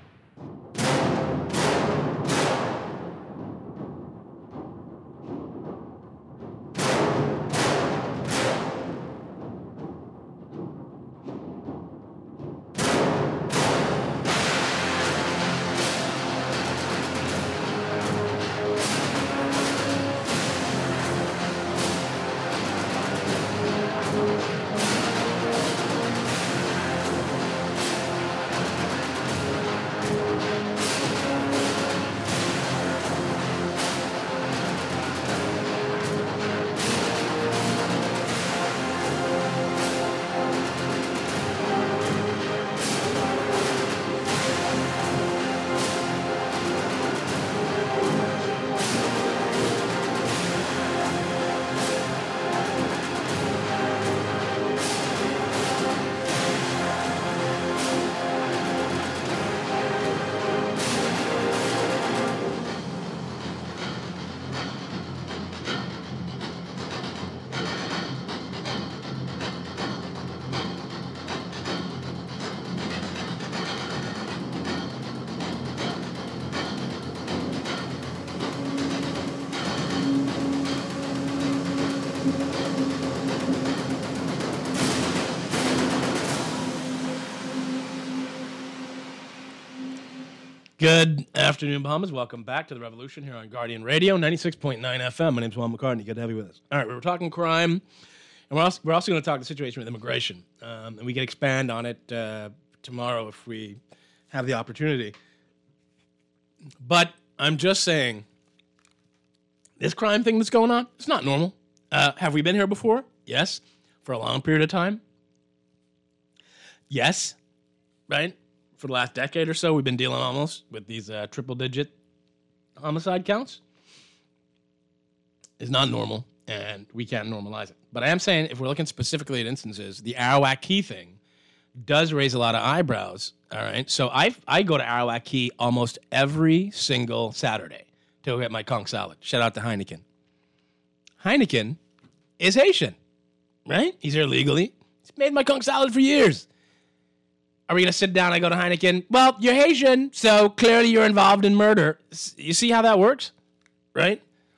Good afternoon, Bahamas. Welcome back to the Revolution here on Guardian Radio, 96.9 FM. My name's Juan McCartney. Good to have you with us. All right, we were talking crime, and we're also going to talk the situation with immigration, and we can expand on it tomorrow if we have the opportunity. But I'm just saying, this crime thing that's going on, it's not normal. Have we been here before? Yes. For a long period of time? Yes. Right? For the last decade or so, we've been dealing almost with these triple-digit homicide counts. It's not normal, and we can't normalize it. But I am saying, if we're looking specifically at instances, the Arawak Key thing does raise a lot of eyebrows, all right? So I go to Arawak Key almost every single Saturday to go get my conch salad. Shout out to Heineken. Heineken is Haitian, right? He's here legally. He's made my conch salad for years. Are we going to sit down and I go to Heineken? Well, you're Haitian, so clearly you're involved in murder. You see how that works, right?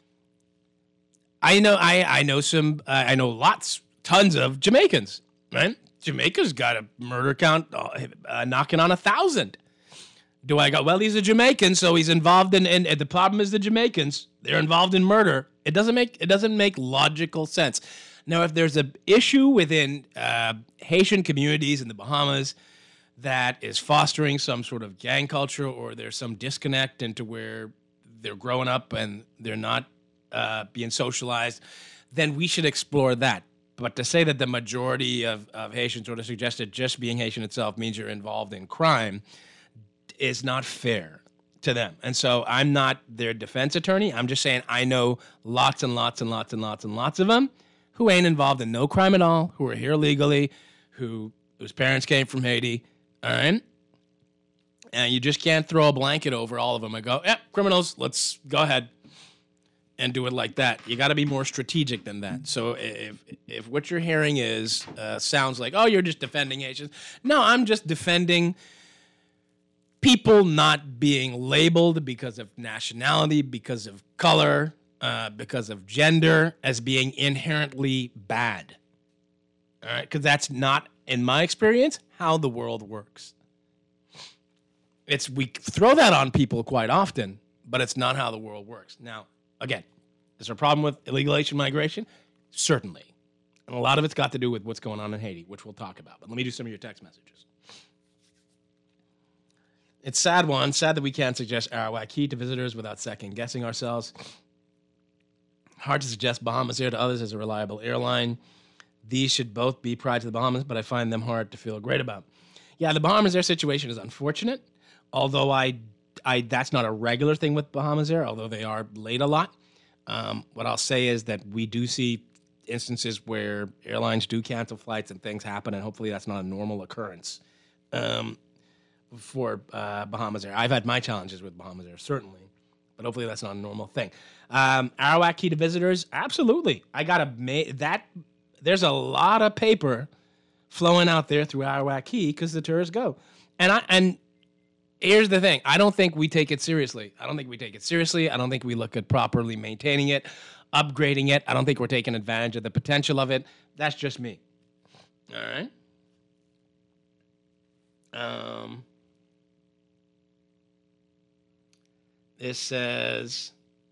I know lots, tons of Jamaicans, right? Jamaica's got a murder count knocking on 1,000. Do I go, well, he's a Jamaican, so he's involved in the problem is the Jamaicans. They're involved in murder. It doesn't make logical sense. Now, if there's an issue within Haitian communities in the Bahamas that is fostering some sort of gang culture, or there's some disconnect into where they're growing up and they're not being socialized, then we should explore that. But to say that the majority of Haitians, or to suggest that just being Haitian itself means you're involved in crime, is not fair to them. And so I'm not their defense attorney. I'm just saying I know lots and lots and lots and lots and lots of them who ain't involved in no crime at all, who are here legally, whose parents came from Haiti. All right? And you just can't throw a blanket over all of them and go, yeah, criminals, let's go ahead and do it like that. You got to be more strategic than that. So if what you're hearing is sounds like, oh, you're just defending Haitians. No, I'm just defending people not being labeled because of nationality, because of color, because of gender as being inherently bad. All right? Because that's not, in my experience, how the world works. We throw that on people quite often, but it's not how the world works. Now, again, is there a problem with illegal Haitian migration? Certainly. And a lot of it's got to do with what's going on in Haiti, which we'll talk about. But let me do some of your text messages. It's sad, Juan. Sad that we can't suggest Arawak Key to visitors without second-guessing ourselves. Hard to suggest Bahamas Air to others as a reliable airline. These should both be pride to the Bahamas, but I find them hard to feel great about. Yeah, the Bahamas Air situation is unfortunate, although that's not a regular thing with Bahamas Air, although they are late a lot. What I'll say is that we do see instances where airlines do cancel flights and things happen, and hopefully that's not a normal occurrence for Bahamas Air. I've had my challenges with Bahamas Air, certainly, but hopefully that's not a normal thing. Arawak Key to visitors, absolutely. There's a lot of paper flowing out there through Arawak Key because the tourists go. And here's the thing. I don't think we take it seriously. I don't think we look at properly maintaining it, upgrading it. I don't think we're taking advantage of the potential of it. That's just me. All right? This says,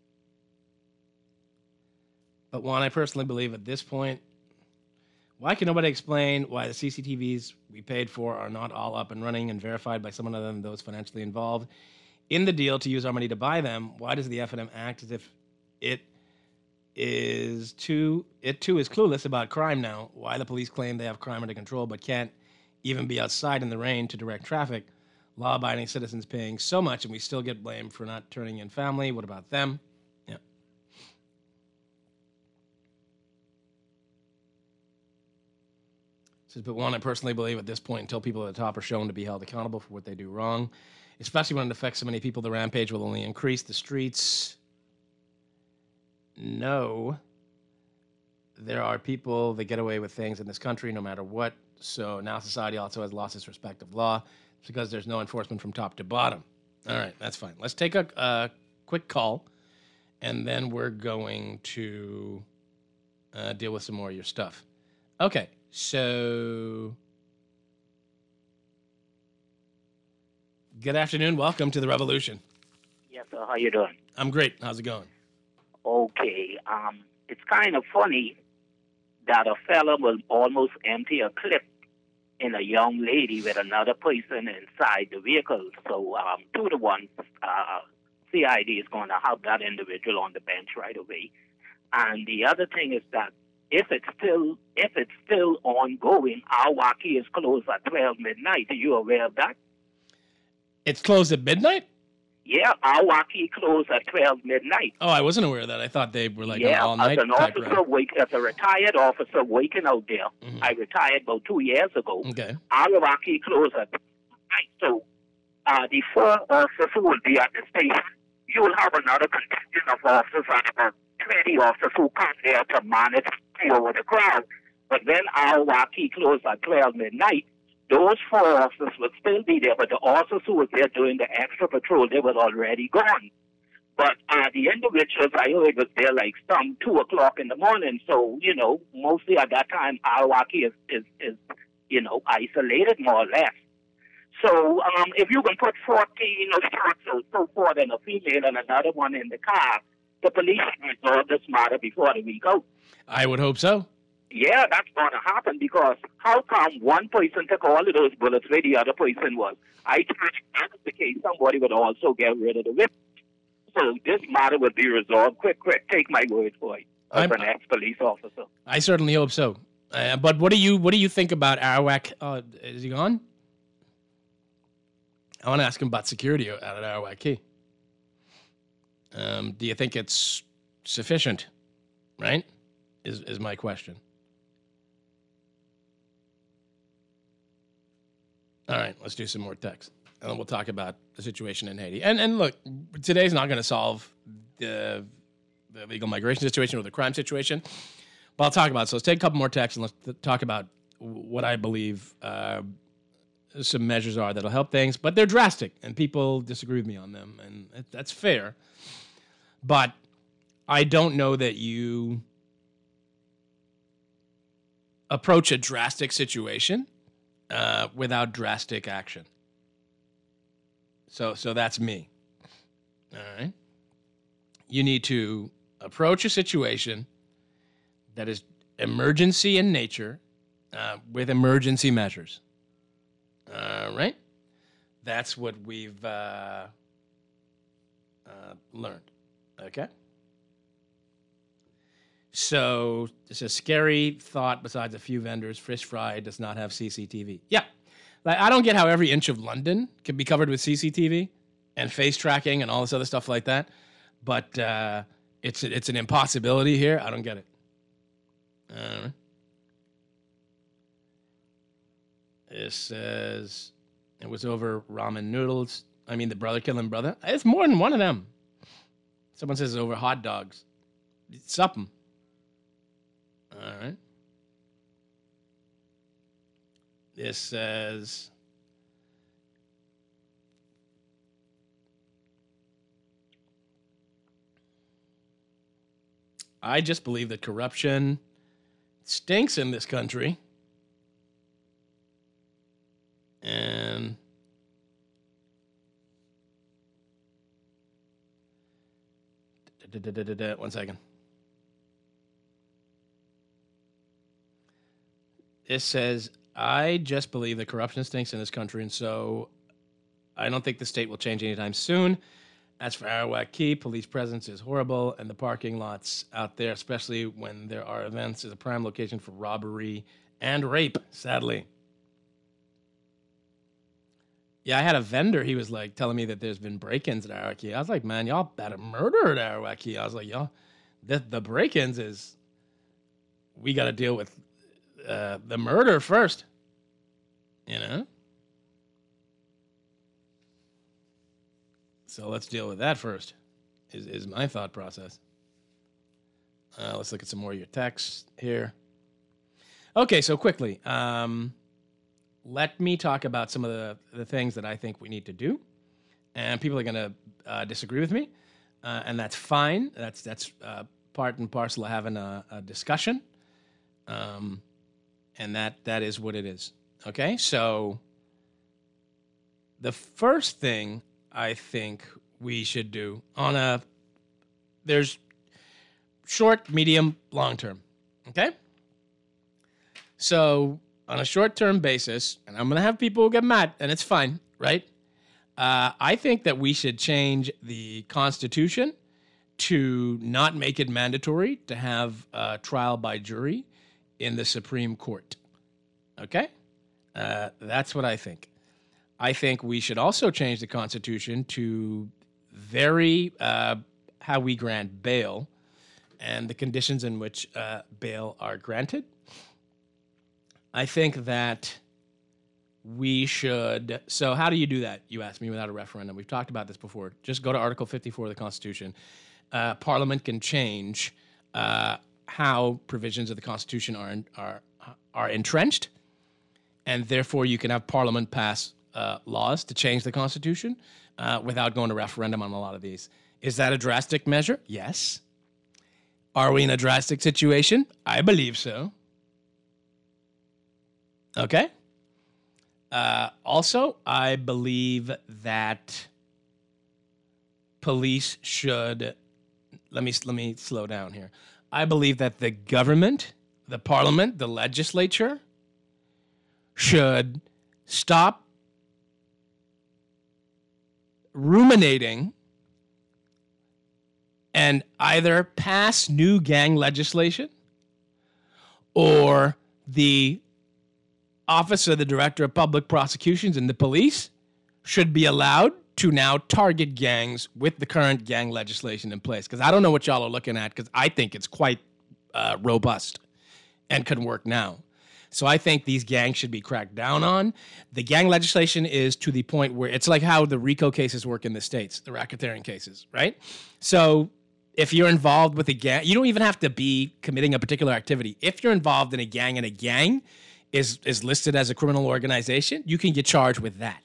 but Juan, I personally believe at this point, why can nobody explain why the CCTVs we paid for are not all up and running and verified by someone other than those financially involved in the deal to use our money to buy them? Why does the F&M act as if it too is clueless about crime now? Why the police claim they have crime under control but can't even be outside in the rain to direct traffic? Law-abiding citizens paying so much and we still get blamed for not turning in family. What about them? Yeah. Says, but one, I personally believe at this point, until people at the top are shown to be held accountable for what they do wrong, especially when it affects so many people, the rampage will only increase. The streets know there are people that get away with things in this country no matter what. So now society also has lost its respect of law. It's because there's no enforcement from top to bottom. All right, that's fine. Let's take a quick call, and then we're going to deal with some more of your stuff. Okay, so Good afternoon. Welcome to the Revolution. Yes, sir. How you doing? I'm great. How's it going? Okay. It's kind of funny that a fella will almost empty a clip in a young lady with another person inside the vehicle. So 2-to-1, CID is going to have that individual on the bench right away. And the other thing is that if it's still ongoing, our Waukee is closed at 12 midnight. Are you aware of that? It's closed at midnight? Yeah, our Waukee closed at 12 midnight. Oh, I wasn't aware of that. I thought they were like an all-night as an type officer, run. as a retired officer working out there, I retired about 2 years ago. Okay. Our Waukee closed at midnight. So the 4 officers who will be at the station, you will have another contingent of officers and about 20 officers who come there to monitor over the crowd. But when our Waukee closed at 12 midnight, those 4 officers would still be there, but the officers who were there doing the extra patrol, they were already gone. But the individuals, I heard, was there like some 2 o'clock in the morning. So, mostly at that time, our Waukee is isolated more or less. So if you can put 14 shots or so forth and a female and another one in the car, the police will resolve this matter before the week out. I would hope so. Yeah, that's going to happen because how come one person took all of those bullets where the other person was? I think that was the case. Somebody would also get rid of the whip. So this matter would be resolved quick. Take my word for it. As an ex-police officer. I certainly hope so. But what do you think about Arawak? Is he gone? I want to ask him about security out at Arawak Key. Do you think it's sufficient? Right? Is my question. All right, let's do some more text. And then we'll talk about the situation in Haiti. And look, today's not going to solve the illegal migration situation or the crime situation. But I'll talk about it. So let's take a couple more texts and let's talk about what I believe some measures are that'll help things. But they're drastic, and people disagree with me on them. And that's fair. But I don't know that you approach a drastic situation without drastic action. So that's me. All right. You need to approach a situation that is emergency in nature with emergency measures. All right. That's what we've learned. Okay. So it's a scary thought. Besides a few vendors, Fish Fry does not have CCTV. Yeah, like I don't get how every inch of London can be covered with CCTV and face tracking and all this other stuff like that. But it's an impossibility here. I don't get it. It says it was over ramen noodles. I mean, the brother killing brother. It's more than one of them. Someone says it's over hot dogs. It's something. All right. This says I just believe that corruption stinks in this country. And one second. It says, I just believe that corruption stinks in this country, and so I don't think the state will change anytime soon. As for Arawak Key, police presence is horrible, and the parking lots out there, especially when there are events, is a prime location for robbery and rape, sadly. Yeah, I had a vendor, he was like telling me that there's been break-ins at Arawak Key. I was like, man, y'all had a murder at Arawak Key. I was like, y'all, the break-ins is, we got to deal with the murder first, you know? So let's deal with that first, is my thought process. Let's look at some more of your texts here. Okay, so quickly, let me talk about some of the things that I think we need to do. And people are going to disagree with me, and that's fine. That's part and parcel of having a discussion. And that is what it is. Okay, so the first thing I think we should do there's short, medium, long term. Okay? So on a short-term basis, and I'm going to have people who get mad, and it's fine, right? I think that we should change the Constitution to not make it mandatory to have trial by jury in the Supreme Court. Okay? That's what I think. I think we should also change the Constitution to vary how we grant bail and the conditions in which bail are granted. I think that we should... So how do you do that, you asked me, without a referendum? We've talked about this before. Just go to Article 54 of the Constitution. Parliament can change how provisions of the Constitution are entrenched, and therefore you can have Parliament pass laws to change the Constitution without going to referendum on a lot of these. Is that a drastic measure? Yes. Are we in a drastic situation? I believe so. Okay. Also, I believe that police should... Let me slow down here. I believe that the government, the parliament, the legislature should stop ruminating and either pass new gang legislation or the Office of the Director of Public Prosecutions and the police should be allowed to now target gangs with the current gang legislation in place. Because I don't know what y'all are looking at, because I think it's quite robust and can work now. So I think these gangs should be cracked down on. The gang legislation is to the point where it's like how the RICO cases work in the States, the racketeering cases, right? So if you're involved with a gang, you don't even have to be committing a particular activity. If you're involved in a gang and a gang is listed as a criminal organization, you can get charged with that.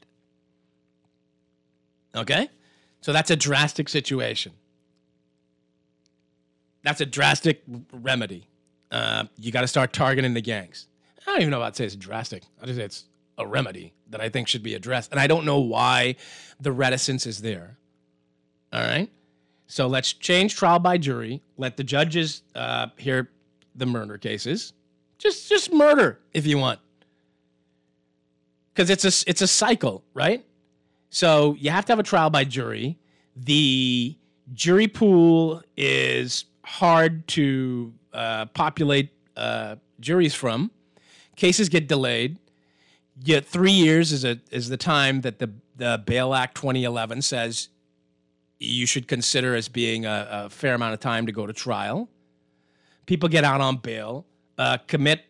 Okay? So that's a drastic situation. That's a drastic remedy. You got to start targeting the gangs. I don't even know if I'd say it's drastic. I just say it's a remedy that I think should be addressed. And I don't know why the reticence is there. All right? So let's change trial by jury. Let the judges hear the murder cases. Just murder if you want. Because it's a cycle, right? So you have to have a trial by jury. The jury pool is hard to populate juries from. Cases get delayed. Yet 3 years is the time that the Bail Act 2011 says you should consider as being a fair amount of time to go to trial. People get out on bail, commit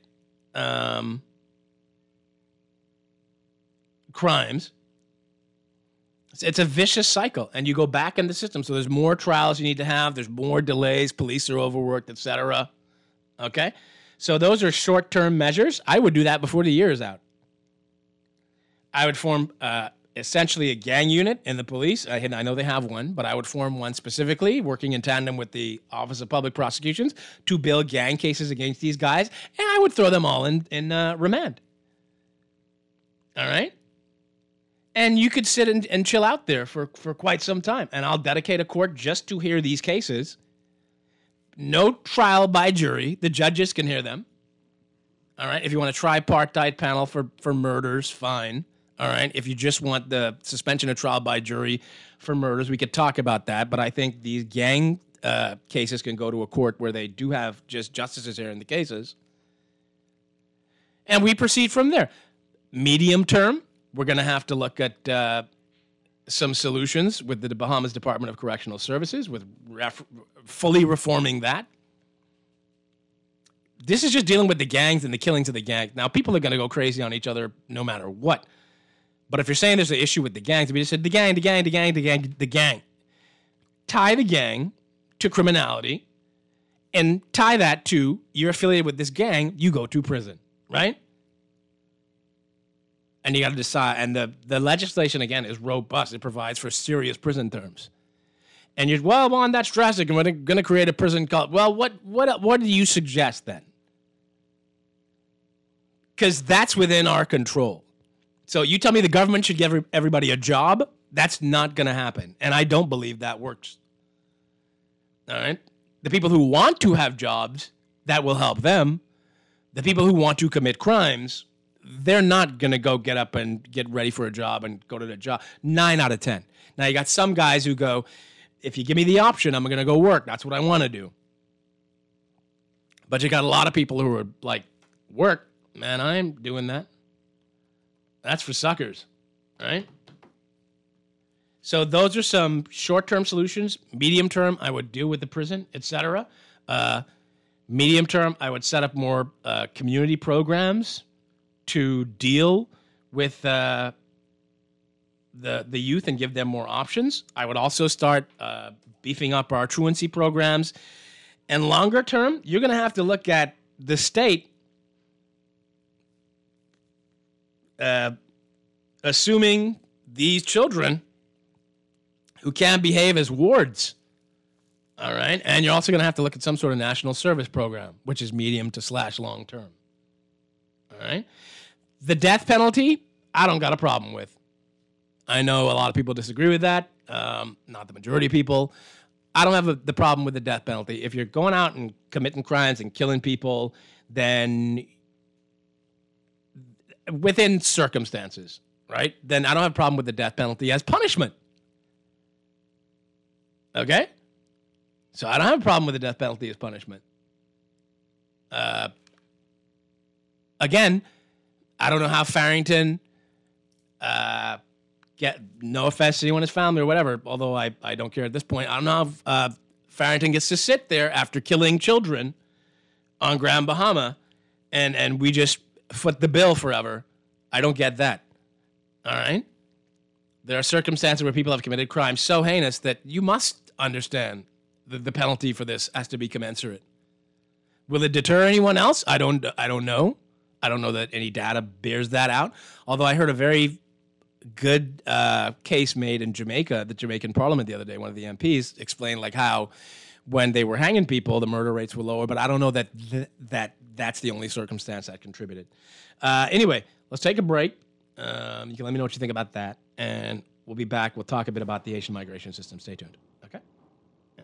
crimes. It's a vicious cycle, and you go back in the system. So there's more trials you need to have. There's more delays. Police are overworked, etc. Okay? So those are short-term measures. I would do that before the year is out. I would form essentially a gang unit in the police. I know they have one, but I would form one specifically, working in tandem with the Office of Public Prosecutions to build gang cases against these guys, and I would throw them all in remand. All right? And you could sit and chill out there for quite some time, and I'll dedicate a court just to hear these cases. No trial by jury. The judges can hear them. All right? If you want a tripartite panel for murders, fine. All right? If you just want the suspension of trial by jury for murders, we could talk about that. But I think these gang cases can go to a court where they do have just justices hearing the cases. And we proceed from there. Medium term, we're going to have to look at some solutions with the Bahamas Department of Correctional Services, with fully reforming that. This is just dealing with the gangs and the killings of the gangs. Now, people are going to go crazy on each other no matter what. But if you're saying there's an issue with the gangs, we just said the gang. Tie the gang to criminality and tie that to you're affiliated with this gang, you go to prison, right? And you got to decide. And the legislation, again, is robust. It provides for serious prison terms. And you're, well, that's drastic, and we're going to create a prison cult. Well, what do you suggest then? Because that's within our control. So you tell me the government should give everybody a job? That's not going to happen. And I don't believe that works. All right? The people who want to have jobs, that will help them. The people who want to commit crimes, they're not going to go get up and get ready for a job and go to the job. 9 out of 10. Now, you got some guys who go, if you give me the option, I'm going to go work. That's what I want to do. But you got a lot of people who are like, work, man, I'm doing that. That's for suckers, right? So those are some short-term solutions. Medium-term, I would deal with the prison, etc. Medium-term, I would set up more community programs to deal with the youth and give them more options. I would also start beefing up our truancy programs. And longer term, you're going to have to look at the state assuming these children who can't behave as wards. All right. And you're also going to have to look at some sort of national service program, which is medium to / long term. All right. The death penalty, I don't got a problem with. I know a lot of people disagree with that. Not the majority of people. I don't have the problem with the death penalty. If you're going out and committing crimes and killing people, then within circumstances, right? Then I don't have a problem with the death penalty as punishment. Okay? So I don't have a problem with the death penalty as punishment. Again, I don't know how Farrington, no offense to anyone in his family or whatever, although I don't care at this point. I don't know how Farrington gets to sit there after killing children on Grand Bahama and we just foot the bill forever. I don't get that. All right? There are circumstances where people have committed crimes so heinous that you must understand the penalty for this has to be commensurate. Will it deter anyone else? I don't know. I don't know that any data bears that out. Although I heard a very good case made in Jamaica, the Jamaican Parliament the other day. One of the MPs explained like how when they were hanging people, the murder rates were lower. But I don't know that that's the only circumstance that contributed. Anyway, let's take a break. You can let me know what you think about that, and we'll be back. We'll talk a bit about the Haitian migration system. Stay tuned. Okay. Yeah.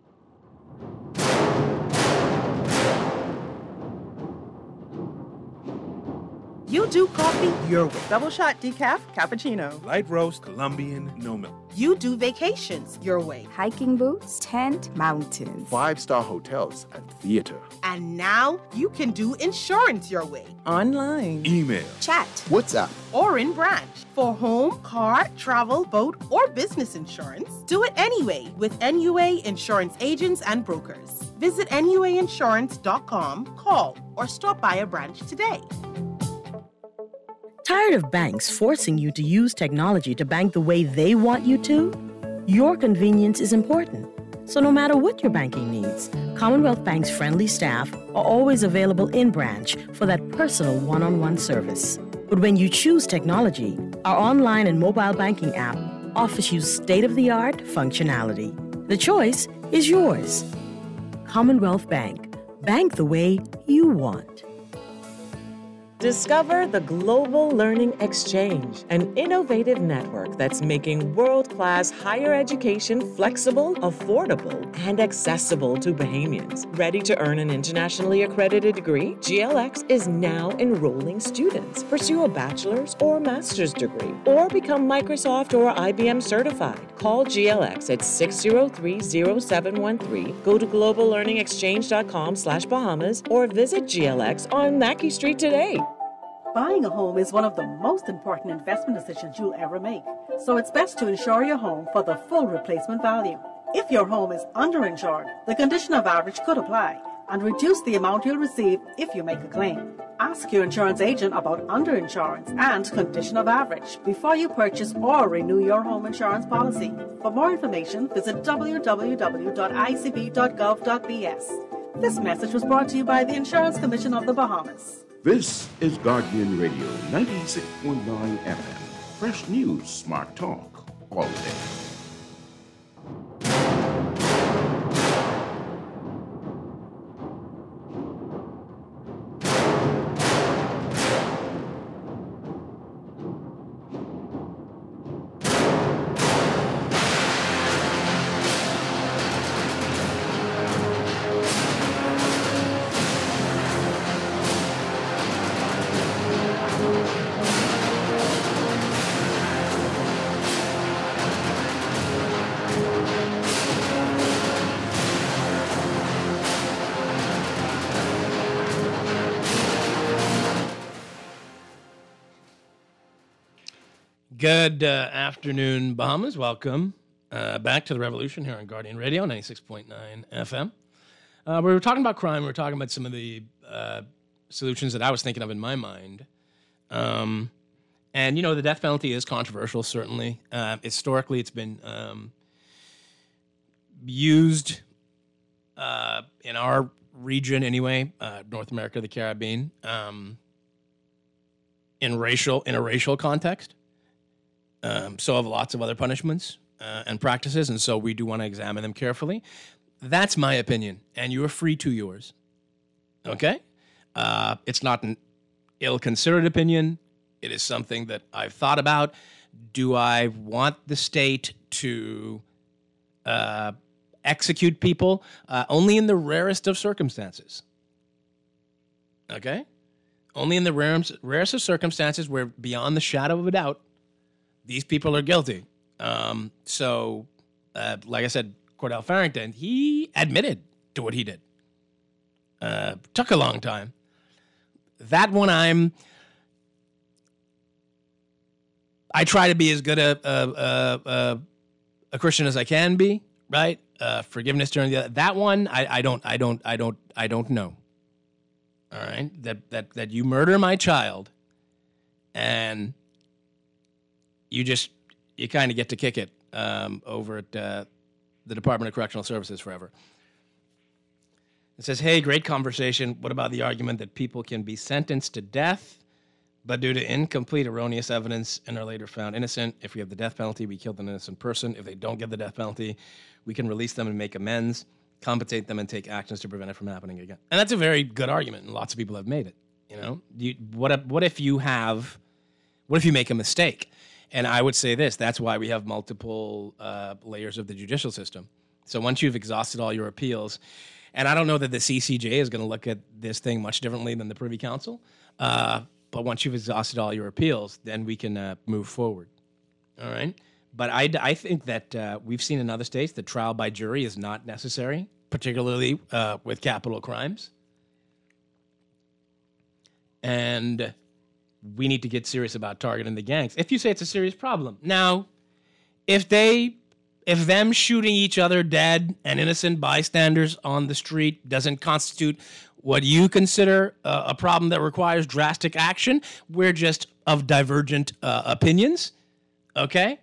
You do coffee your way. Double shot decaf, cappuccino. Light roast, Colombian, no milk. You do vacations your way. Hiking boots, tent, mountains. 5-star hotels and theater. And now you can do insurance your way. Online. Email. Chat. WhatsApp. Or in branch. For home, car, travel, boat, or business insurance, do it anyway with NUA Insurance Agents and Brokers. Visit NUAinsurance.com, call, or stop by a branch today. Tired of banks forcing you to use technology to bank the way they want you to? Your convenience is important. So no matter what your banking needs, Commonwealth Bank's friendly staff are always available in branch for that personal one-on-one service. But when you choose technology, our online and mobile banking app offers you state-of-the-art functionality. The choice is yours. Commonwealth Bank. Bank the way you want. Discover the Global Learning Exchange, an innovative network that's making world-class higher education flexible, affordable, and accessible to Bahamians. Ready to earn an internationally accredited degree? GLX is now enrolling students. Pursue a bachelor's or master's degree, or become Microsoft or IBM certified. Call GLX at 603-0713, go to globallearningexchange.com/Bahamas, or visit GLX on Mackey Street today. Buying a home is one of the most important investment decisions you'll ever make, so it's best to insure your home for the full replacement value. If your home is underinsured, the condition of average could apply and reduce the amount you'll receive if you make a claim. Ask your insurance agent about underinsurance and condition of average before you purchase or renew your home insurance policy. For more information, visit www.icb.gov.bs. This message was brought to you by the Insurance Commission of the Bahamas. This is Guardian Radio 96.9 FM. Fresh news, smart talk, all day. Good afternoon, Bahamas. Welcome back to the Revolution here on Guardian Radio, 96.9 FM. We were talking about crime. We were talking about some of the solutions that I was thinking of in my mind. And, you know, the death penalty is controversial, certainly. Historically, it's been used in our region anyway, North America, the Caribbean, in a racial context. So have lots of other punishments and practices, and so we do want to examine them carefully. That's my opinion, and you are free to yours. Okay? It's not an ill-considered opinion. It is something that I've thought about. Do I want the state to execute people? Only in the rarest of circumstances. Okay? Only in the rarest of circumstances where, beyond the shadow of a doubt, these people are guilty. So, like I said, Cordell Farrington, he admitted to what he did. Took a long time. That one I try to be as good a Christian as I can be, right? Forgiveness during that one, I don't know. All right, that you murder my child, and you kind of get to kick it over at the Department of Correctional Services forever. It says, hey, great conversation. What about the argument that people can be sentenced to death, but due to incomplete, erroneous evidence and are later found innocent? If we have the death penalty, we killed an innocent person. If they don't get the death penalty, we can release them and make amends, compensate them, and take actions to prevent it from happening again. And that's a very good argument, and lots of people have made it. You know, what if you make a mistake? And I would say this: that's why we have multiple layers of the judicial system. So once you've exhausted all your appeals, and I don't know that the CCJ is going to look at this thing much differently than the Privy Council, but once you've exhausted all your appeals, then we can move forward. All right? But I think that we've seen in other states that trial by jury is not necessary, particularly with capital crimes. And we need to get serious about targeting the gangs. If you say it's a serious problem. Now, if them shooting each other dead and innocent bystanders on the street doesn't constitute what you consider a problem that requires drastic action, we're just of divergent opinions, okay?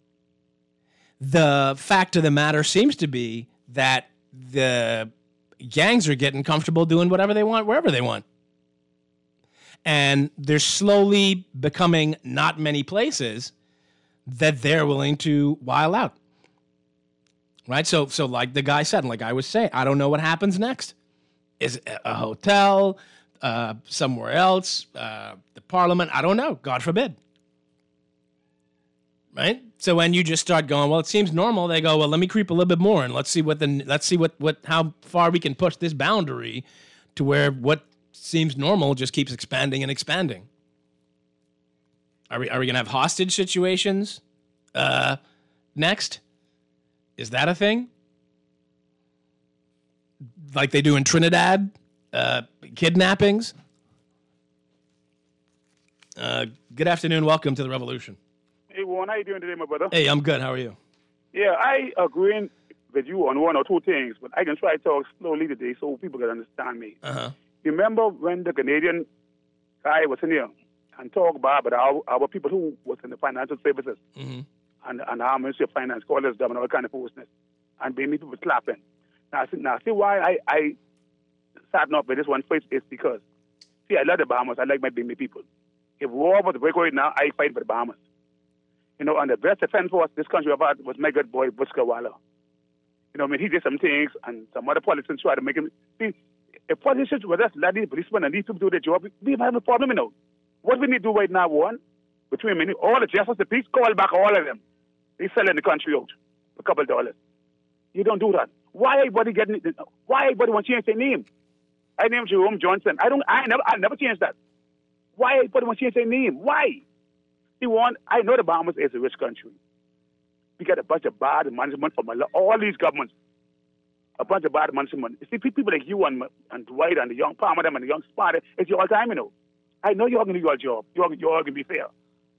The fact of the matter seems to be that the gangs are getting comfortable doing whatever they want, wherever they want. And there's slowly becoming not many places that they're willing to wild out. Right? So like the guy said, and like I was saying, I don't know what happens next. Is it a hotel, somewhere else, the parliament? I don't know. God forbid. Right? So when you just start going, well, it seems normal, they go, well, let me creep a little bit more and let's see how far we can push this boundary to where what seems normal just keeps expanding and expanding. Are we going to have hostage situations next? Is that a thing? Like they do in Trinidad? Kidnappings? Good afternoon. Welcome to the Revolution. Hey, Warren, how you doing today, my brother? Hey, I'm good. How are you? Yeah, I agree with you on one or two things, but I can try to talk slowly today so people can understand me. Uh-huh. Remember when the Canadian guy was in here and talked about our people who was in the financial services and our Ministry of Finance called us dumb and all kind of foolishness and made me people clapping. Now, see why I starting up with this one first is because, see, I love the Bahamas. I like my Bimini people. If war was to break right now, I fight for the Bahamas. You know, and the best defense force this country about was my good boy, Busker Waller. You know, I mean, he did some things and some other politicians tried to make him. See, if politicians were just let these policemen and these people do their job, we have a problem, you know. What we need to do right now, one, between all the justice, the peace, call back all of them. They selling the country out for a couple of dollars. You don't do that. Why everybody want to change their name? I named Jerome Johnson. I never changed that. Why everybody want to change their name? Why? I know the Bahamas is a rich country. We got a bunch of bad management from all these governments. A bunch of bad management. You see, people like you and Dwight and the young Palmer and the young Sparta, it's your time, you know. I know you're going to do your job. You're going to be fair.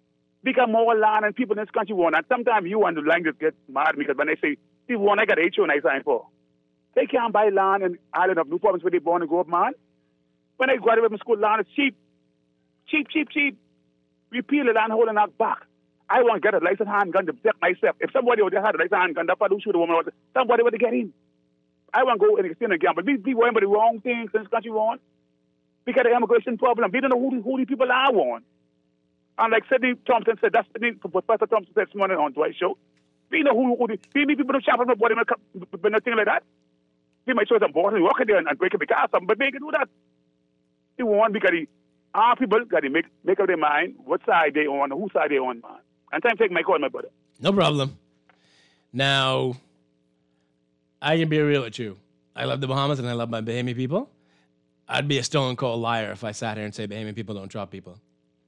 Because more land and people in this country want. And sometimes you want the language get mad at me because when they say, see, one I got HO and I signed for. They can't buy land in Island of New Province where they born and grow up, man. When they graduate from school, land is cheap. Cheap. Repeal the land, hold and knock back. I want to get a licensed handgun to protect myself. If somebody would have had a licensed handgun, that's why don't shoot a woman. Somebody would get in. I want to go and extend again. But these people want the wrong things in this country want. Because of the immigration problem. We don't know who these people are want. And like Sidney Thompson said, that's Professor Thompson said this morning on Dwight Show. We know who people don't shop on nobody, but nothing like that. They might show some boss and walk in there and break a big ass, but they can do that. They want because our people got to make up their mind what side they on, whose side they on, man. And time to take my call, my brother. No problem. Now, I can be real with you. I love the Bahamas and I love my Bahamian people. I'd be a stone cold liar if I sat here and say Bahamian people don't drop people.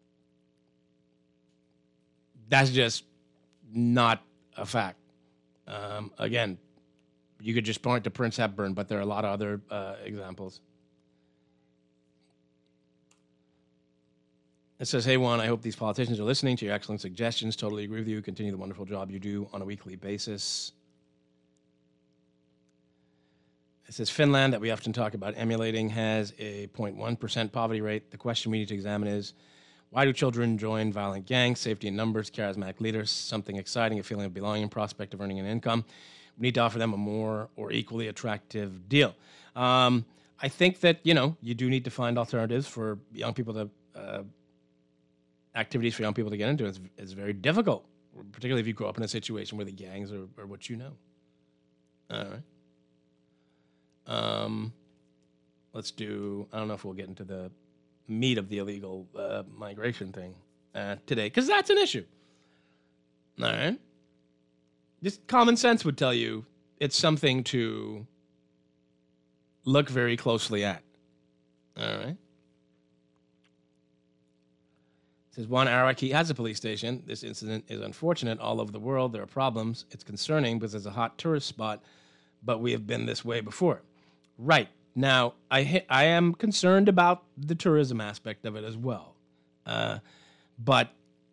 That's just not a fact. Again, you could just point to Prince Hepburn, but there are a lot of other examples. It says, hey, Juan, I hope these politicians are listening to your excellent suggestions. Totally agree with you. Continue the wonderful job you do on a weekly basis. It says, Finland, that we often talk about emulating, has a 0.1% poverty rate. The question we need to examine is, why do children join violent gangs? Safety in numbers, charismatic leaders, something exciting, a feeling of belonging, prospect of earning an income. We need to offer them a more or equally attractive deal. I think that, you do need to find alternatives for young people to, activities for young people to get into. It's very difficult, particularly if you grow up in a situation where the gangs are what you know. All right. Let's do, I don't know if we'll get into the meat of the illegal migration thing today, because that's an issue. All right. Just common sense would tell you it's something to look very closely at. All right. It says, Juan, Arawak has a police station. This incident is unfortunate all over the world. There are problems. It's concerning because it's a hot tourist spot, but we have been this way before. Right. Now, I am concerned about the tourism aspect of it as well. But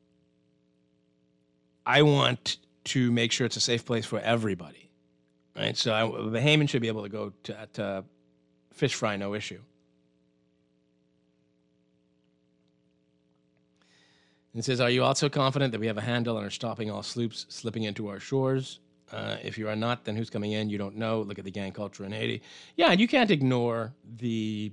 I want to make sure it's a safe place for everybody. Right? So Bahamian should be able to go to fish fry, no issue. And it says, are you also confident that we have a handle and are stopping all sloops slipping into our shores? If you are not, then who's coming in? You don't know. Look at the gang culture in Haiti. Yeah, and you can't ignore the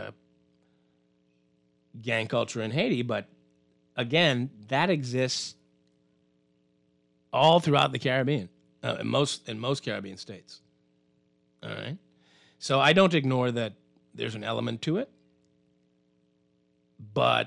gang culture in Haiti, but again, that exists all throughout the Caribbean, in most Caribbean states. All right? So I don't ignore that there's an element to it, but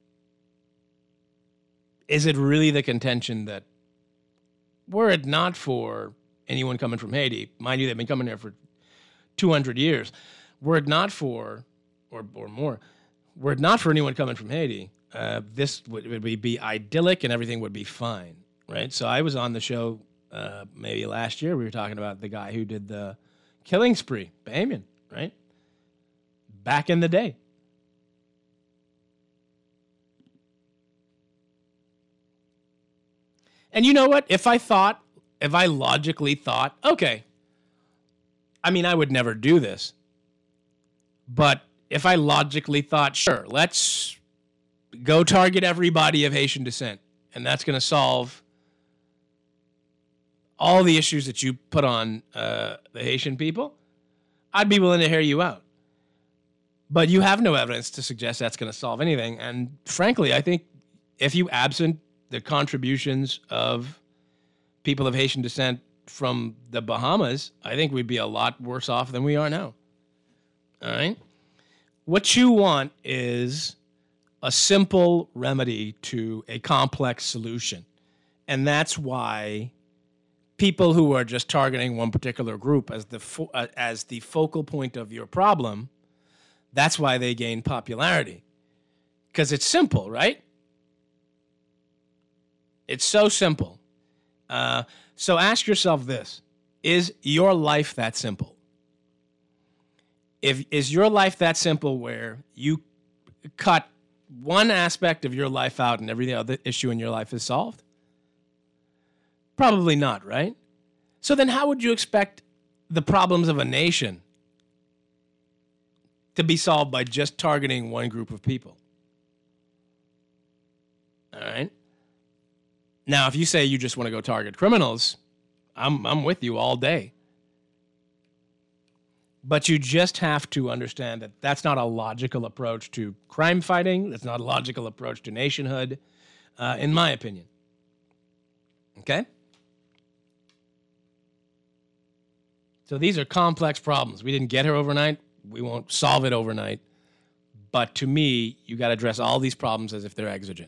is it really the contention that were it not for anyone coming from Haiti, mind you, they've been coming here for 200 years, were it not for, or more, were it not for anyone coming from Haiti, this would be idyllic and everything would be fine, right? So I was on the show maybe last year. We were talking about the guy who did the killing spree, Bahamian, right? Back in the day. And you know what? If I logically thought, okay, I mean, I would never do this. But if I logically thought, sure, let's go target everybody of Haitian descent, and that's going to solve all the issues that you put on the Haitian people, I'd be willing to hear you out. But you have no evidence to suggest that's going to solve anything. And frankly, I think if you absent the contributions of people of Haitian descent from the Bahamas, I think we'd be a lot worse off than we are now. All right? What you want is a simple remedy to a complex solution. And that's why people who are just targeting one particular group as the focal point of your problem, that's why they gain popularity. Because it's simple, right? It's so simple. So ask yourself this. Is your life that simple? Is your life that simple where you cut one aspect of your life out and every other issue in your life is solved? Probably not, right? So then how would you expect the problems of a nation to be solved by just targeting one group of people? All right? Now, if you say you just want to go target criminals, I'm with you all day. But you just have to understand that that's not a logical approach to crime fighting. That's not a logical approach to nationhood, in my opinion. Okay? So these are complex problems. We didn't get here overnight. We won't solve it overnight. But to me, you got to address all these problems as if they're exigent.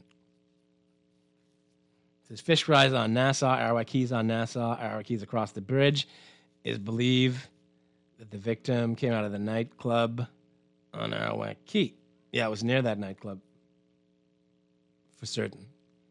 It says fish fries on Nassau, Arawak Keys on Nassau, Arawak Keys across the bridge. Is believe that the victim came out of the nightclub on Arawak Key. Yeah, it was near that nightclub. For certain.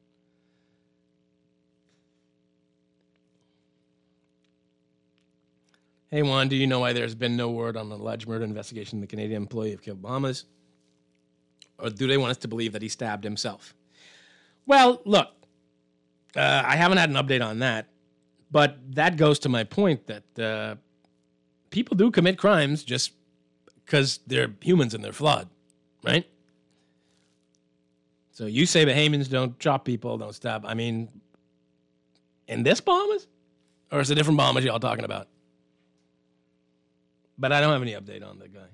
Hey, Juan, do you know why there's been no word on the alleged murder investigation of the Canadian employee of Kill Bahamas? Or do they want us to believe that he stabbed himself? Well, look, I haven't had an update on that, but that goes to my point that people do commit crimes just because they're humans and they're flawed, right? So you say Bahamians don't chop people, don't stab. I mean, in this Bahamas? Or is it a different Bahamas y'all talking about? But I don't have any update on the guy.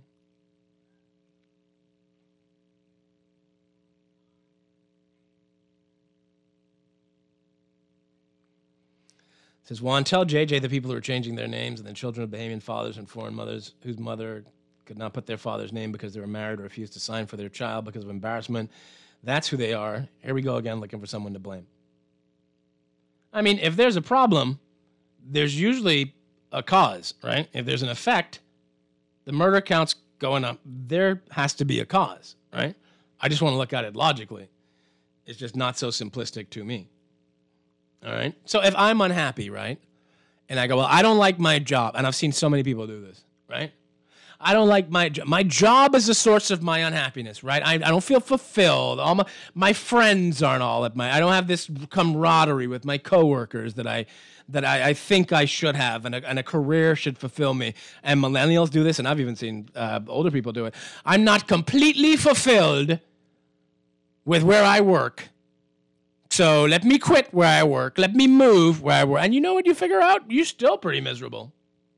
It says, Juan, tell JJ the people who are changing their names and the children of Bahamian fathers and foreign mothers whose mother could not put their father's name because they were married or refused to sign for their child because of embarrassment. That's who they are. Here we go again looking for someone to blame. I mean, if there's a problem, there's usually a cause, right? If there's an effect, the murder count's going up. There has to be a cause, right? I just want to look at it logically. It's just not so simplistic to me. All right? So if I'm unhappy, right, and I go, well, I don't like my job, and I've seen so many people do this, right? I don't like my job. My job is the source of my unhappiness, right? I don't feel fulfilled. All my friends aren't all at my... I don't have this camaraderie with my coworkers that I think I should have, and a career should fulfill me. And millennials do this, and I've even seen older people do it. I'm not completely fulfilled with where I work. So let me quit where I work. Let me move where I work. And you know what you figure out? You're still pretty miserable.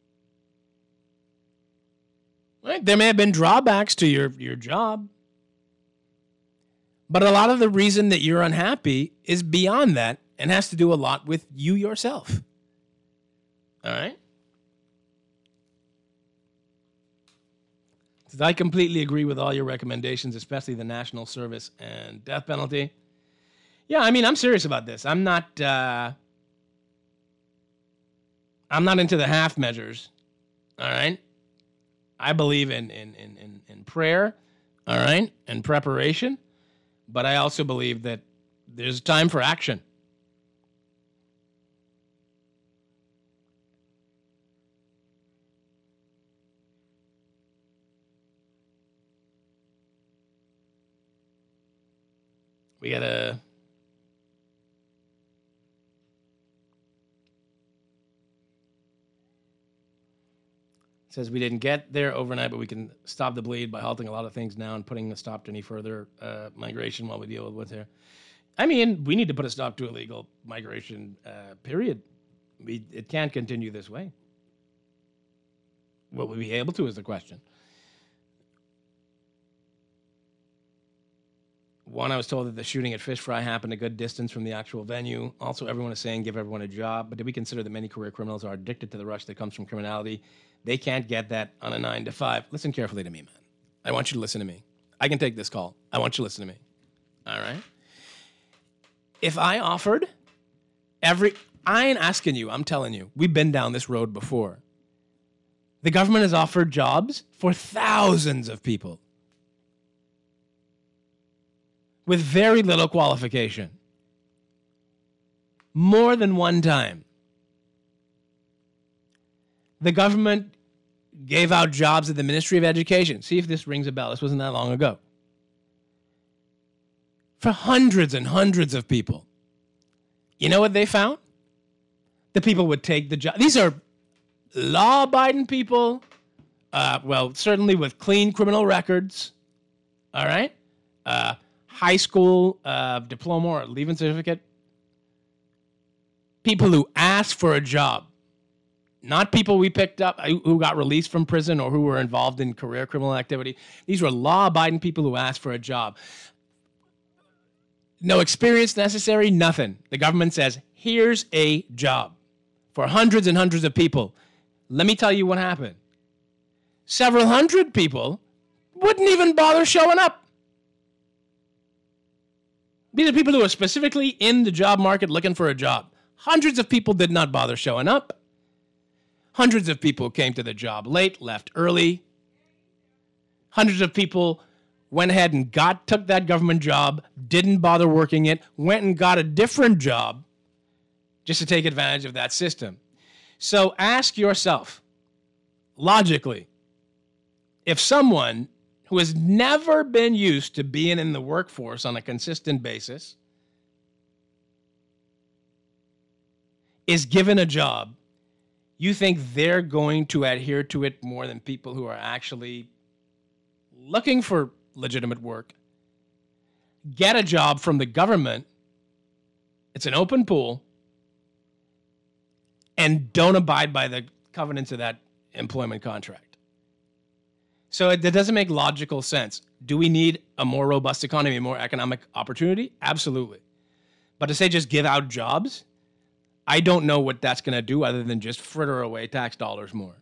Right? There may have been drawbacks to your job. But a lot of the reason that you're unhappy is beyond that and has to do a lot with you yourself. All right? I completely agree with all your recommendations, especially the national service and death penalty. Yeah, I mean, I'm serious about this. I'm not into the half measures. All right? I believe in prayer, all right, and preparation, but I also believe that there's time for action. We got a... Says we didn't get there overnight, but we can stop the bleed by halting a lot of things now and putting a stop to any further migration while we deal with what's here. I mean, we need to put a stop to illegal migration, period. It can't continue this way. Will we be able to is the question. One, I was told that the shooting at Fish Fry happened a good distance from the actual venue. Also, everyone is saying give everyone a job. But did we consider that many career criminals are addicted to the rush that comes from criminality? They can't get that on a 9 to 5. Listen carefully to me, man. I want you to listen to me. I can take this call. I want you to listen to me. All right? If I offered I ain't asking you. I'm telling you. We've been down this road before. The government has offered jobs for thousands of people with very little qualification. More than one time. The government gave out jobs at the Ministry of Education. See if this rings a bell. This wasn't that long ago. for hundreds and hundreds of people. You know what they found? The people would take the job. These are law-abiding people, certainly with clean criminal records, all right? High school diploma or leaving certificate. People who asked for a job, not people we picked up who got released from prison or who were involved in career criminal activity. These were law-abiding people who asked for a job. No experience necessary, nothing. The government says, here's a job for hundreds and hundreds of people. Let me tell you what happened. Several hundred people wouldn't even bother showing up. These are people who are specifically in the job market looking for a job. Hundreds of people did not bother showing up. Hundreds of people came to the job late, left early. Hundreds of people went ahead and took that government job, didn't bother working it, went and got a different job just to take advantage of that system. So ask yourself, logically, if someone who has never been used to being in the workforce on a consistent basis is given a job, you think they're going to adhere to it more than people who are actually looking for legitimate work, get a job from the government, it's an open pool, and don't abide by the covenants of that employment contract. So it doesn't make logical sense. Do we need a more robust economy, more economic opportunity? Absolutely. But to say just give out jobs, I don't know what that's going to do other than just fritter away tax dollars more.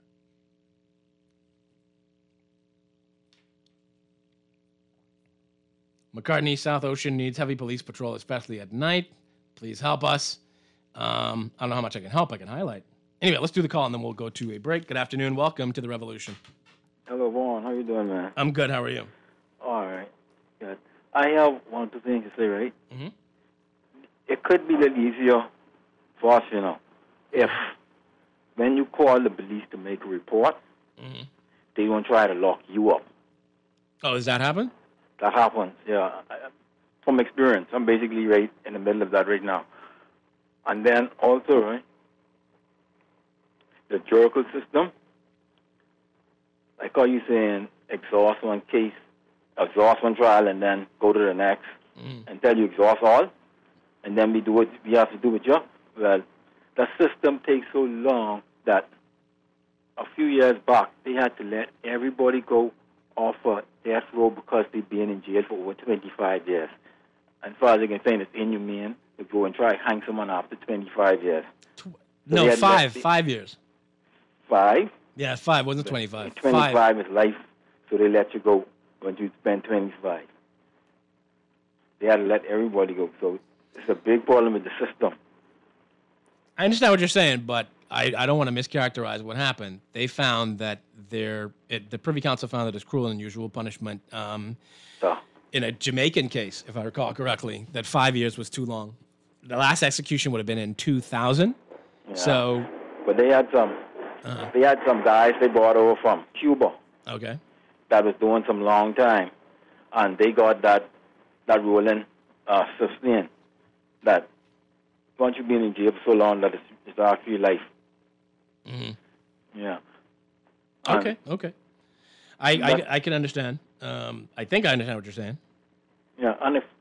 McCartney, South Ocean needs heavy police patrol, especially at night. Please help us. I don't know how much I can help. I can highlight. Anyway, let's do the call, and then we'll go to a break. Good afternoon. Welcome to The Revolution. Hello, Vaughn. How you doing, man? I'm good. How are you? All right. Good. I have one or two things to say, right? Mm-hmm. It could be a little easier for us, if when you call the police to make a report, they won't try to lock you up. Oh, does that happen? That happens, yeah. From experience, I'm basically right in the middle of that right now. And then also, right, the juridical system, like how you saying, exhaust one case, exhaust one trial, and then go to the next, until you exhaust all, and then we do what we have to do with you. Well, the system takes so long that a few years back, they had to let everybody go off of death row because they've been in jail for over 25 years. As far as I can say, it's inhumane to go and try to hang someone after 25 years. No, 5 years. 5? Yeah, 5, wasn't 25. 25 is life, so they let you go when you spend 25. They had to let everybody go, so it's a big problem with the system. I understand what you're saying, but I don't want to mischaracterize what happened. They found that the Privy Council found that it's cruel and unusual punishment in a Jamaican case, if I recall correctly, that 5 years was too long. The last execution would have been in 2000. Yeah. So, but they had some guys they brought over from Cuba. Okay. That was doing some long time, and they got that ruling sustained. That once you've been in jail for so long, that it's after your life. Mm-hmm. Yeah. Okay. I can understand. I think I understand what you're saying. Yeah, and if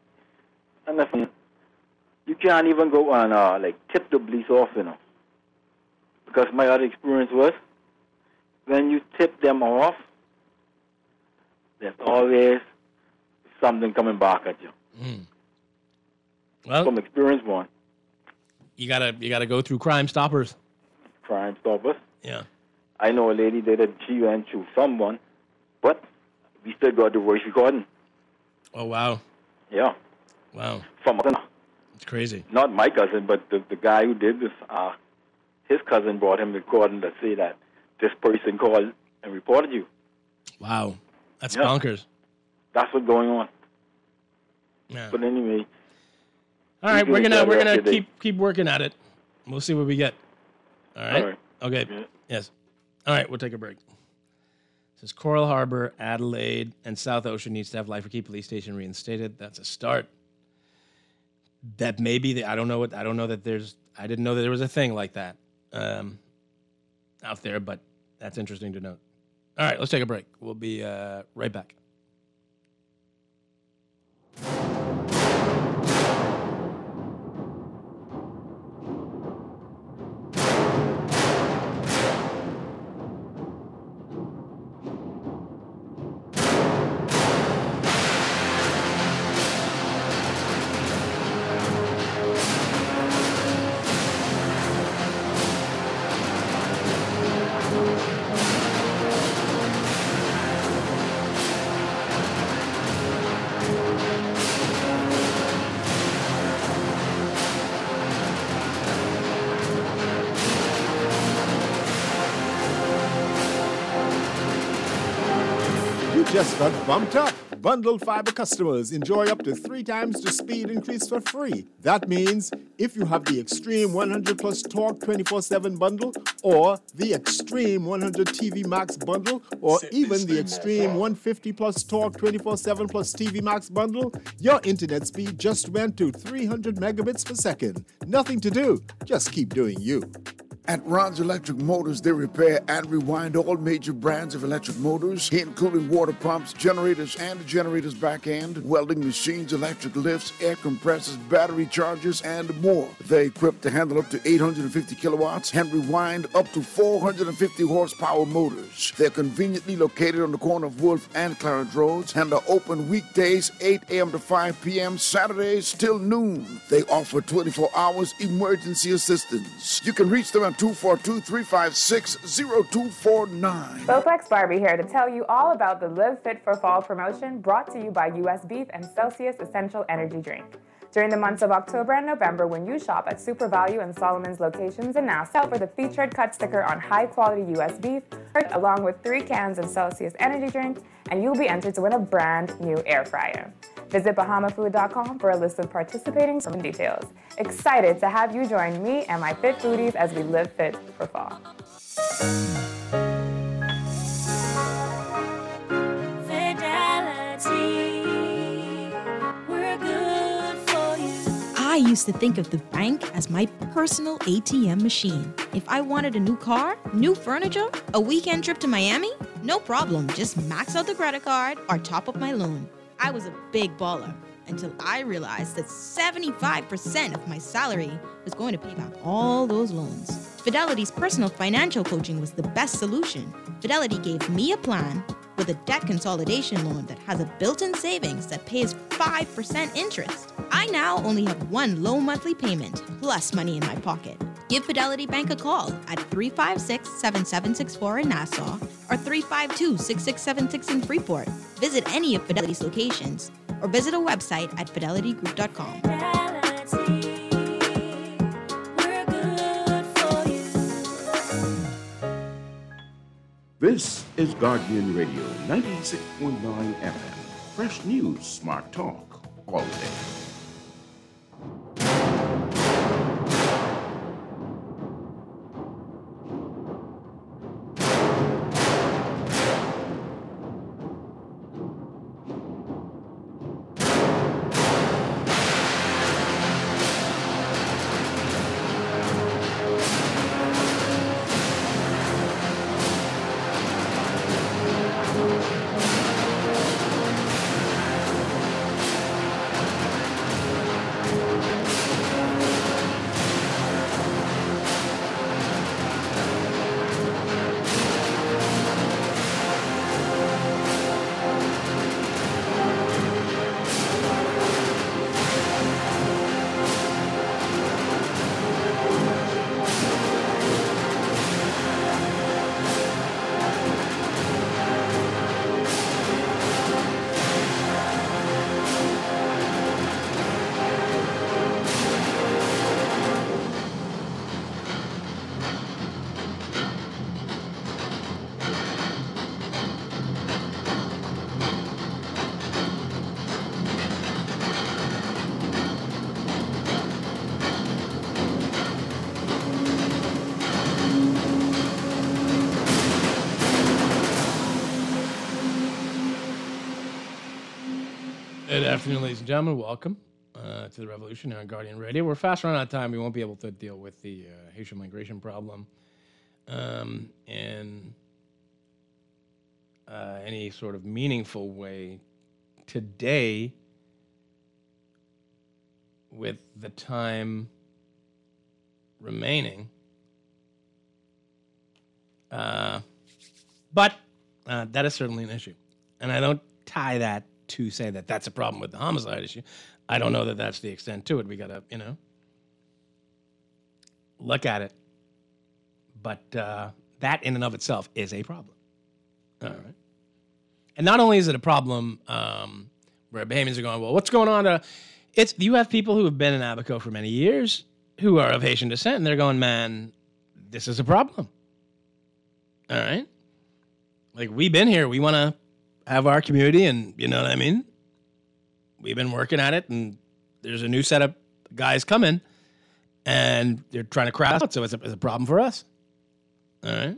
you can't even go and tip the police off, because my other experience was when you tip them off, there's always something coming back at you. Well, from experience, one. You gotta go through Crime Stoppers. Crime Stoppers. Yeah. I know a lady that she went through someone, but we still got the voice recording. Oh wow. Yeah. Wow. From a cousin. It's crazy. Not my cousin, but the guy who did this. His cousin brought him recording to say that this person called and reported you. Wow. That's bonkers. That's what's going on. Yeah. But anyway. All right, we're gonna keep working at it. We'll see what we get. All right. All right. Okay. Yeah. Yes. All right. We'll take a break. It says Coral Harbor, Adelaide, and South Ocean needs to have Life or Key Police Station reinstated. That's a start. that maybe I don't know that I didn't know that there was a thing like that out there, but that's interesting to note. All right, let's take a break. We'll be right back. Just got bumped up. Bundled fiber customers enjoy up to 3 times the speed increase for free. That means if you have the Extreme 100 Plus Torque 24/7 bundle, or the Extreme 100 TV Max bundle, or even the Extreme 150 Plus Torque 24/7 Plus TV Max bundle, your internet speed just went to 300 megabits per second. Nothing to do. Just keep doing you. At Ron's Electric Motors, they repair and rewind all major brands of electric motors, including water pumps, generators and the generator's back end, welding machines, electric lifts, air compressors, battery chargers, and more. They're equipped to handle up to 850 kilowatts and rewind up to 450 horsepower motors. They're conveniently located on the corner of Wolf and Clarence Roads and are open weekdays 8 a.m. to 5 p.m., Saturdays till noon. They offer 24 hours emergency assistance. You can reach them at 242-356-0249. Bowflex Barbie here to tell you all about the Live Fit for Fall promotion brought to you by U.S. Beef and Celsius Essential Energy Drink. During the months of October and November, when you shop at Super Value and Solomon's locations in Nassau for the featured cut sticker on high-quality U.S. beef, along with 3 cans of Celsius Energy Drink, and you'll be entered to win a brand new air fryer. Visit BahamaFood.com for a list of participating details. Excited to have you join me and my fit foodies as we live fit for fall. Fidelity, we're good for you. I used to think of the bank as my personal ATM machine. If I wanted a new car, new furniture, a weekend trip to Miami, no problem. Just max out the credit card or top up my loan. I was a big baller until I realized that 75% of my salary was going to pay back all those loans. Fidelity's personal financial coaching was the best solution. Fidelity gave me a plan with a debt consolidation loan that has a built-in savings that pays 5% interest. I now only have one low monthly payment plus money in my pocket. Give Fidelity Bank a call at 356-7764 in Nassau or 352-6676 in Freeport. Visit any of Fidelity's locations or visit a website at fidelitygroup.com. This is Guardian Radio 96.9 FM. Fresh news, smart talk, all day. Good afternoon, ladies and gentlemen. Welcome to to the Revolution here on Guardian Radio. We're fast running out of time. We won't be able to deal with the Haitian migration problem in any sort of meaningful way today with the time remaining. But that is certainly an issue. And I don't tie that to say that that's a problem with the homicide issue. I don't know that that's the extent to it. We got to, look at it. But that in and of itself is a problem. All right. And not only is it a problem where Bahamians are going, well, what's going on? You have people who have been in Abaco for many years who are of Haitian descent, and they're going, man, this is a problem. All right? Like, we've been here. We want to have our community, and you know what I mean? We've been working at it, and there's a new set of guys coming, and they're trying to crowd out, so it's a problem for us. All right?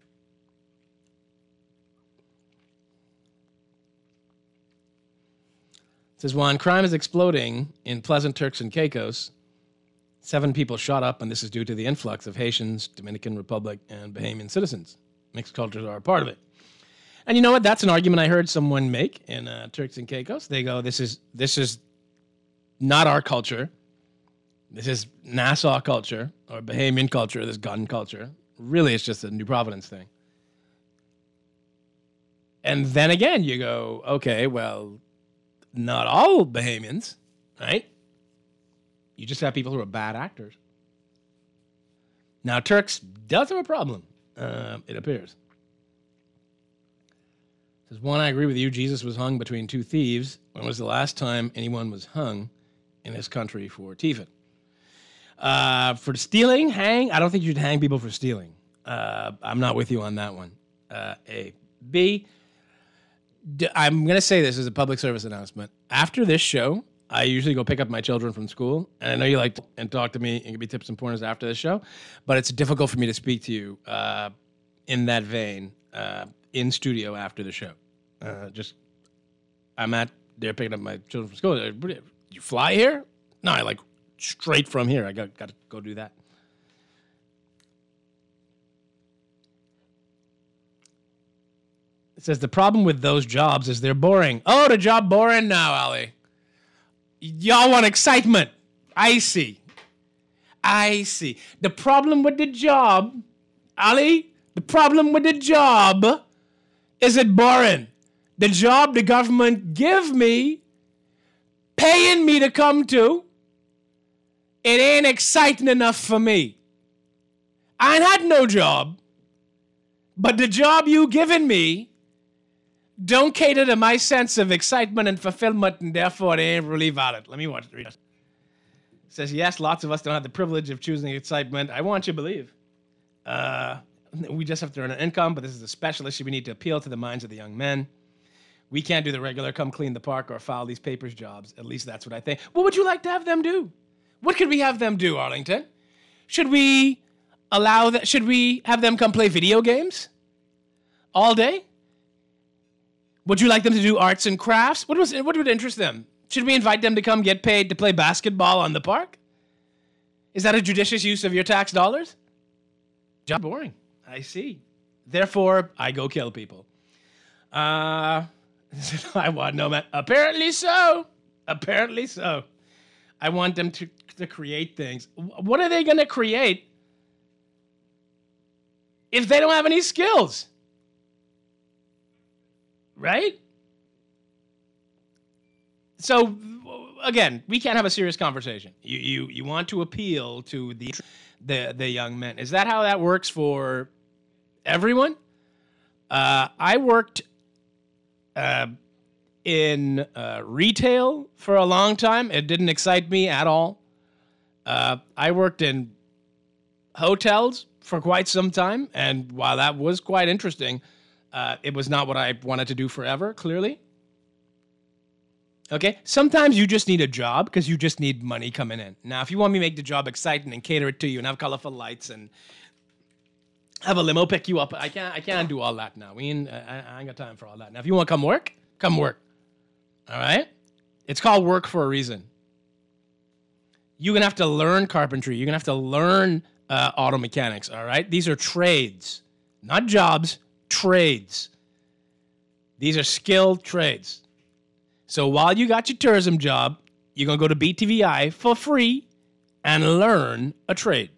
It says, while crime is exploding in Pleasant Turks and Caicos, 7 people shot up, and this is due to the influx of Haitians, Dominican Republic, and Bahamian citizens. Mixed cultures are a part of it. And you know what? That's an argument I heard someone make in Turks and Caicos. They go, this is not our culture. This is Nassau culture or Bahamian culture, this gun culture. Really, it's just a New Providence thing. And then again, you go, okay, well, not all Bahamians, right? You just have people who are bad actors. Now, Turks does have a problem, it appears. It says, one, I agree with you. Jesus was hung between 2 thieves. When was the last time anyone was hung in this country for thieving? For stealing, hang. I don't think you should hang people for stealing. I'm not with you on that one. A. B, I'm going to say this as a public service announcement. After this show, I usually go pick up my children from school. And I know you like to and talk to me and give me tips and pointers after this show. But it's difficult for me to speak to you in that vein in studio after the show. I'm there picking up my children from school. You fly here? No, I like straight from here. I got to go do that. It says the problem with those jobs is they're boring. Oh, the job boring now, Ali. Y'all want excitement. I see. The problem with the job, Ali, the problem with the job is it boring. The job the government give me, paying me to come to, it ain't exciting enough for me. I ain't had no job, but the job you giving me don't cater to my sense of excitement and fulfillment, and therefore they ain't really valid. Let me read it. It says, yes, lots of us don't have the privilege of choosing excitement. I want you to believe. We just have to earn an income, but this is a special issue. We need to appeal to the minds of the young men. We can't do the regular come clean the park or file these papers jobs. At least that's what I think. What would you like to have them do? What could we have them do, Arlington? Should we allow that? Should we have them come play video games all day? Would you like them to do arts and crafts? What would interest them? Should we invite them to come get paid to play basketball on the park? Is that a judicious use of your tax dollars? Job boring. I see. Therefore, I go kill people. I want no man. Apparently so. I want them to create things. What are they going to create if they don't have any skills? Right? So, again, we can't have a serious conversation. You want to appeal to the young men. Is that how that works for everyone? I worked in retail for a long time. It didn't excite me at all. I worked in hotels for quite some time, and while that was quite interesting, it was not what I wanted to do forever, clearly. Okay? Sometimes you just need a job because you just need money coming in. Now, if you want me to make the job exciting and cater it to you and have colorful lights and have a limo pick you up, I can't do all that now. I ain't got time for all that. Now, if you want to come work, come work. All right? It's called work for a reason. You're going to have to learn carpentry. You're going to have to learn auto mechanics, all right? These are trades, not jobs, trades. These are skilled trades. So while you got your tourism job, you're going to go to BTVI for free and learn a trade.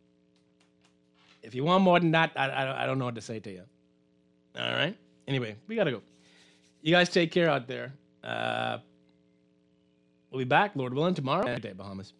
If you want more than that, I don't know what to say to you. All right? Anyway, we got to go. You guys take care out there. We'll be back, Lord willing, tomorrow. Good day, Bahamas.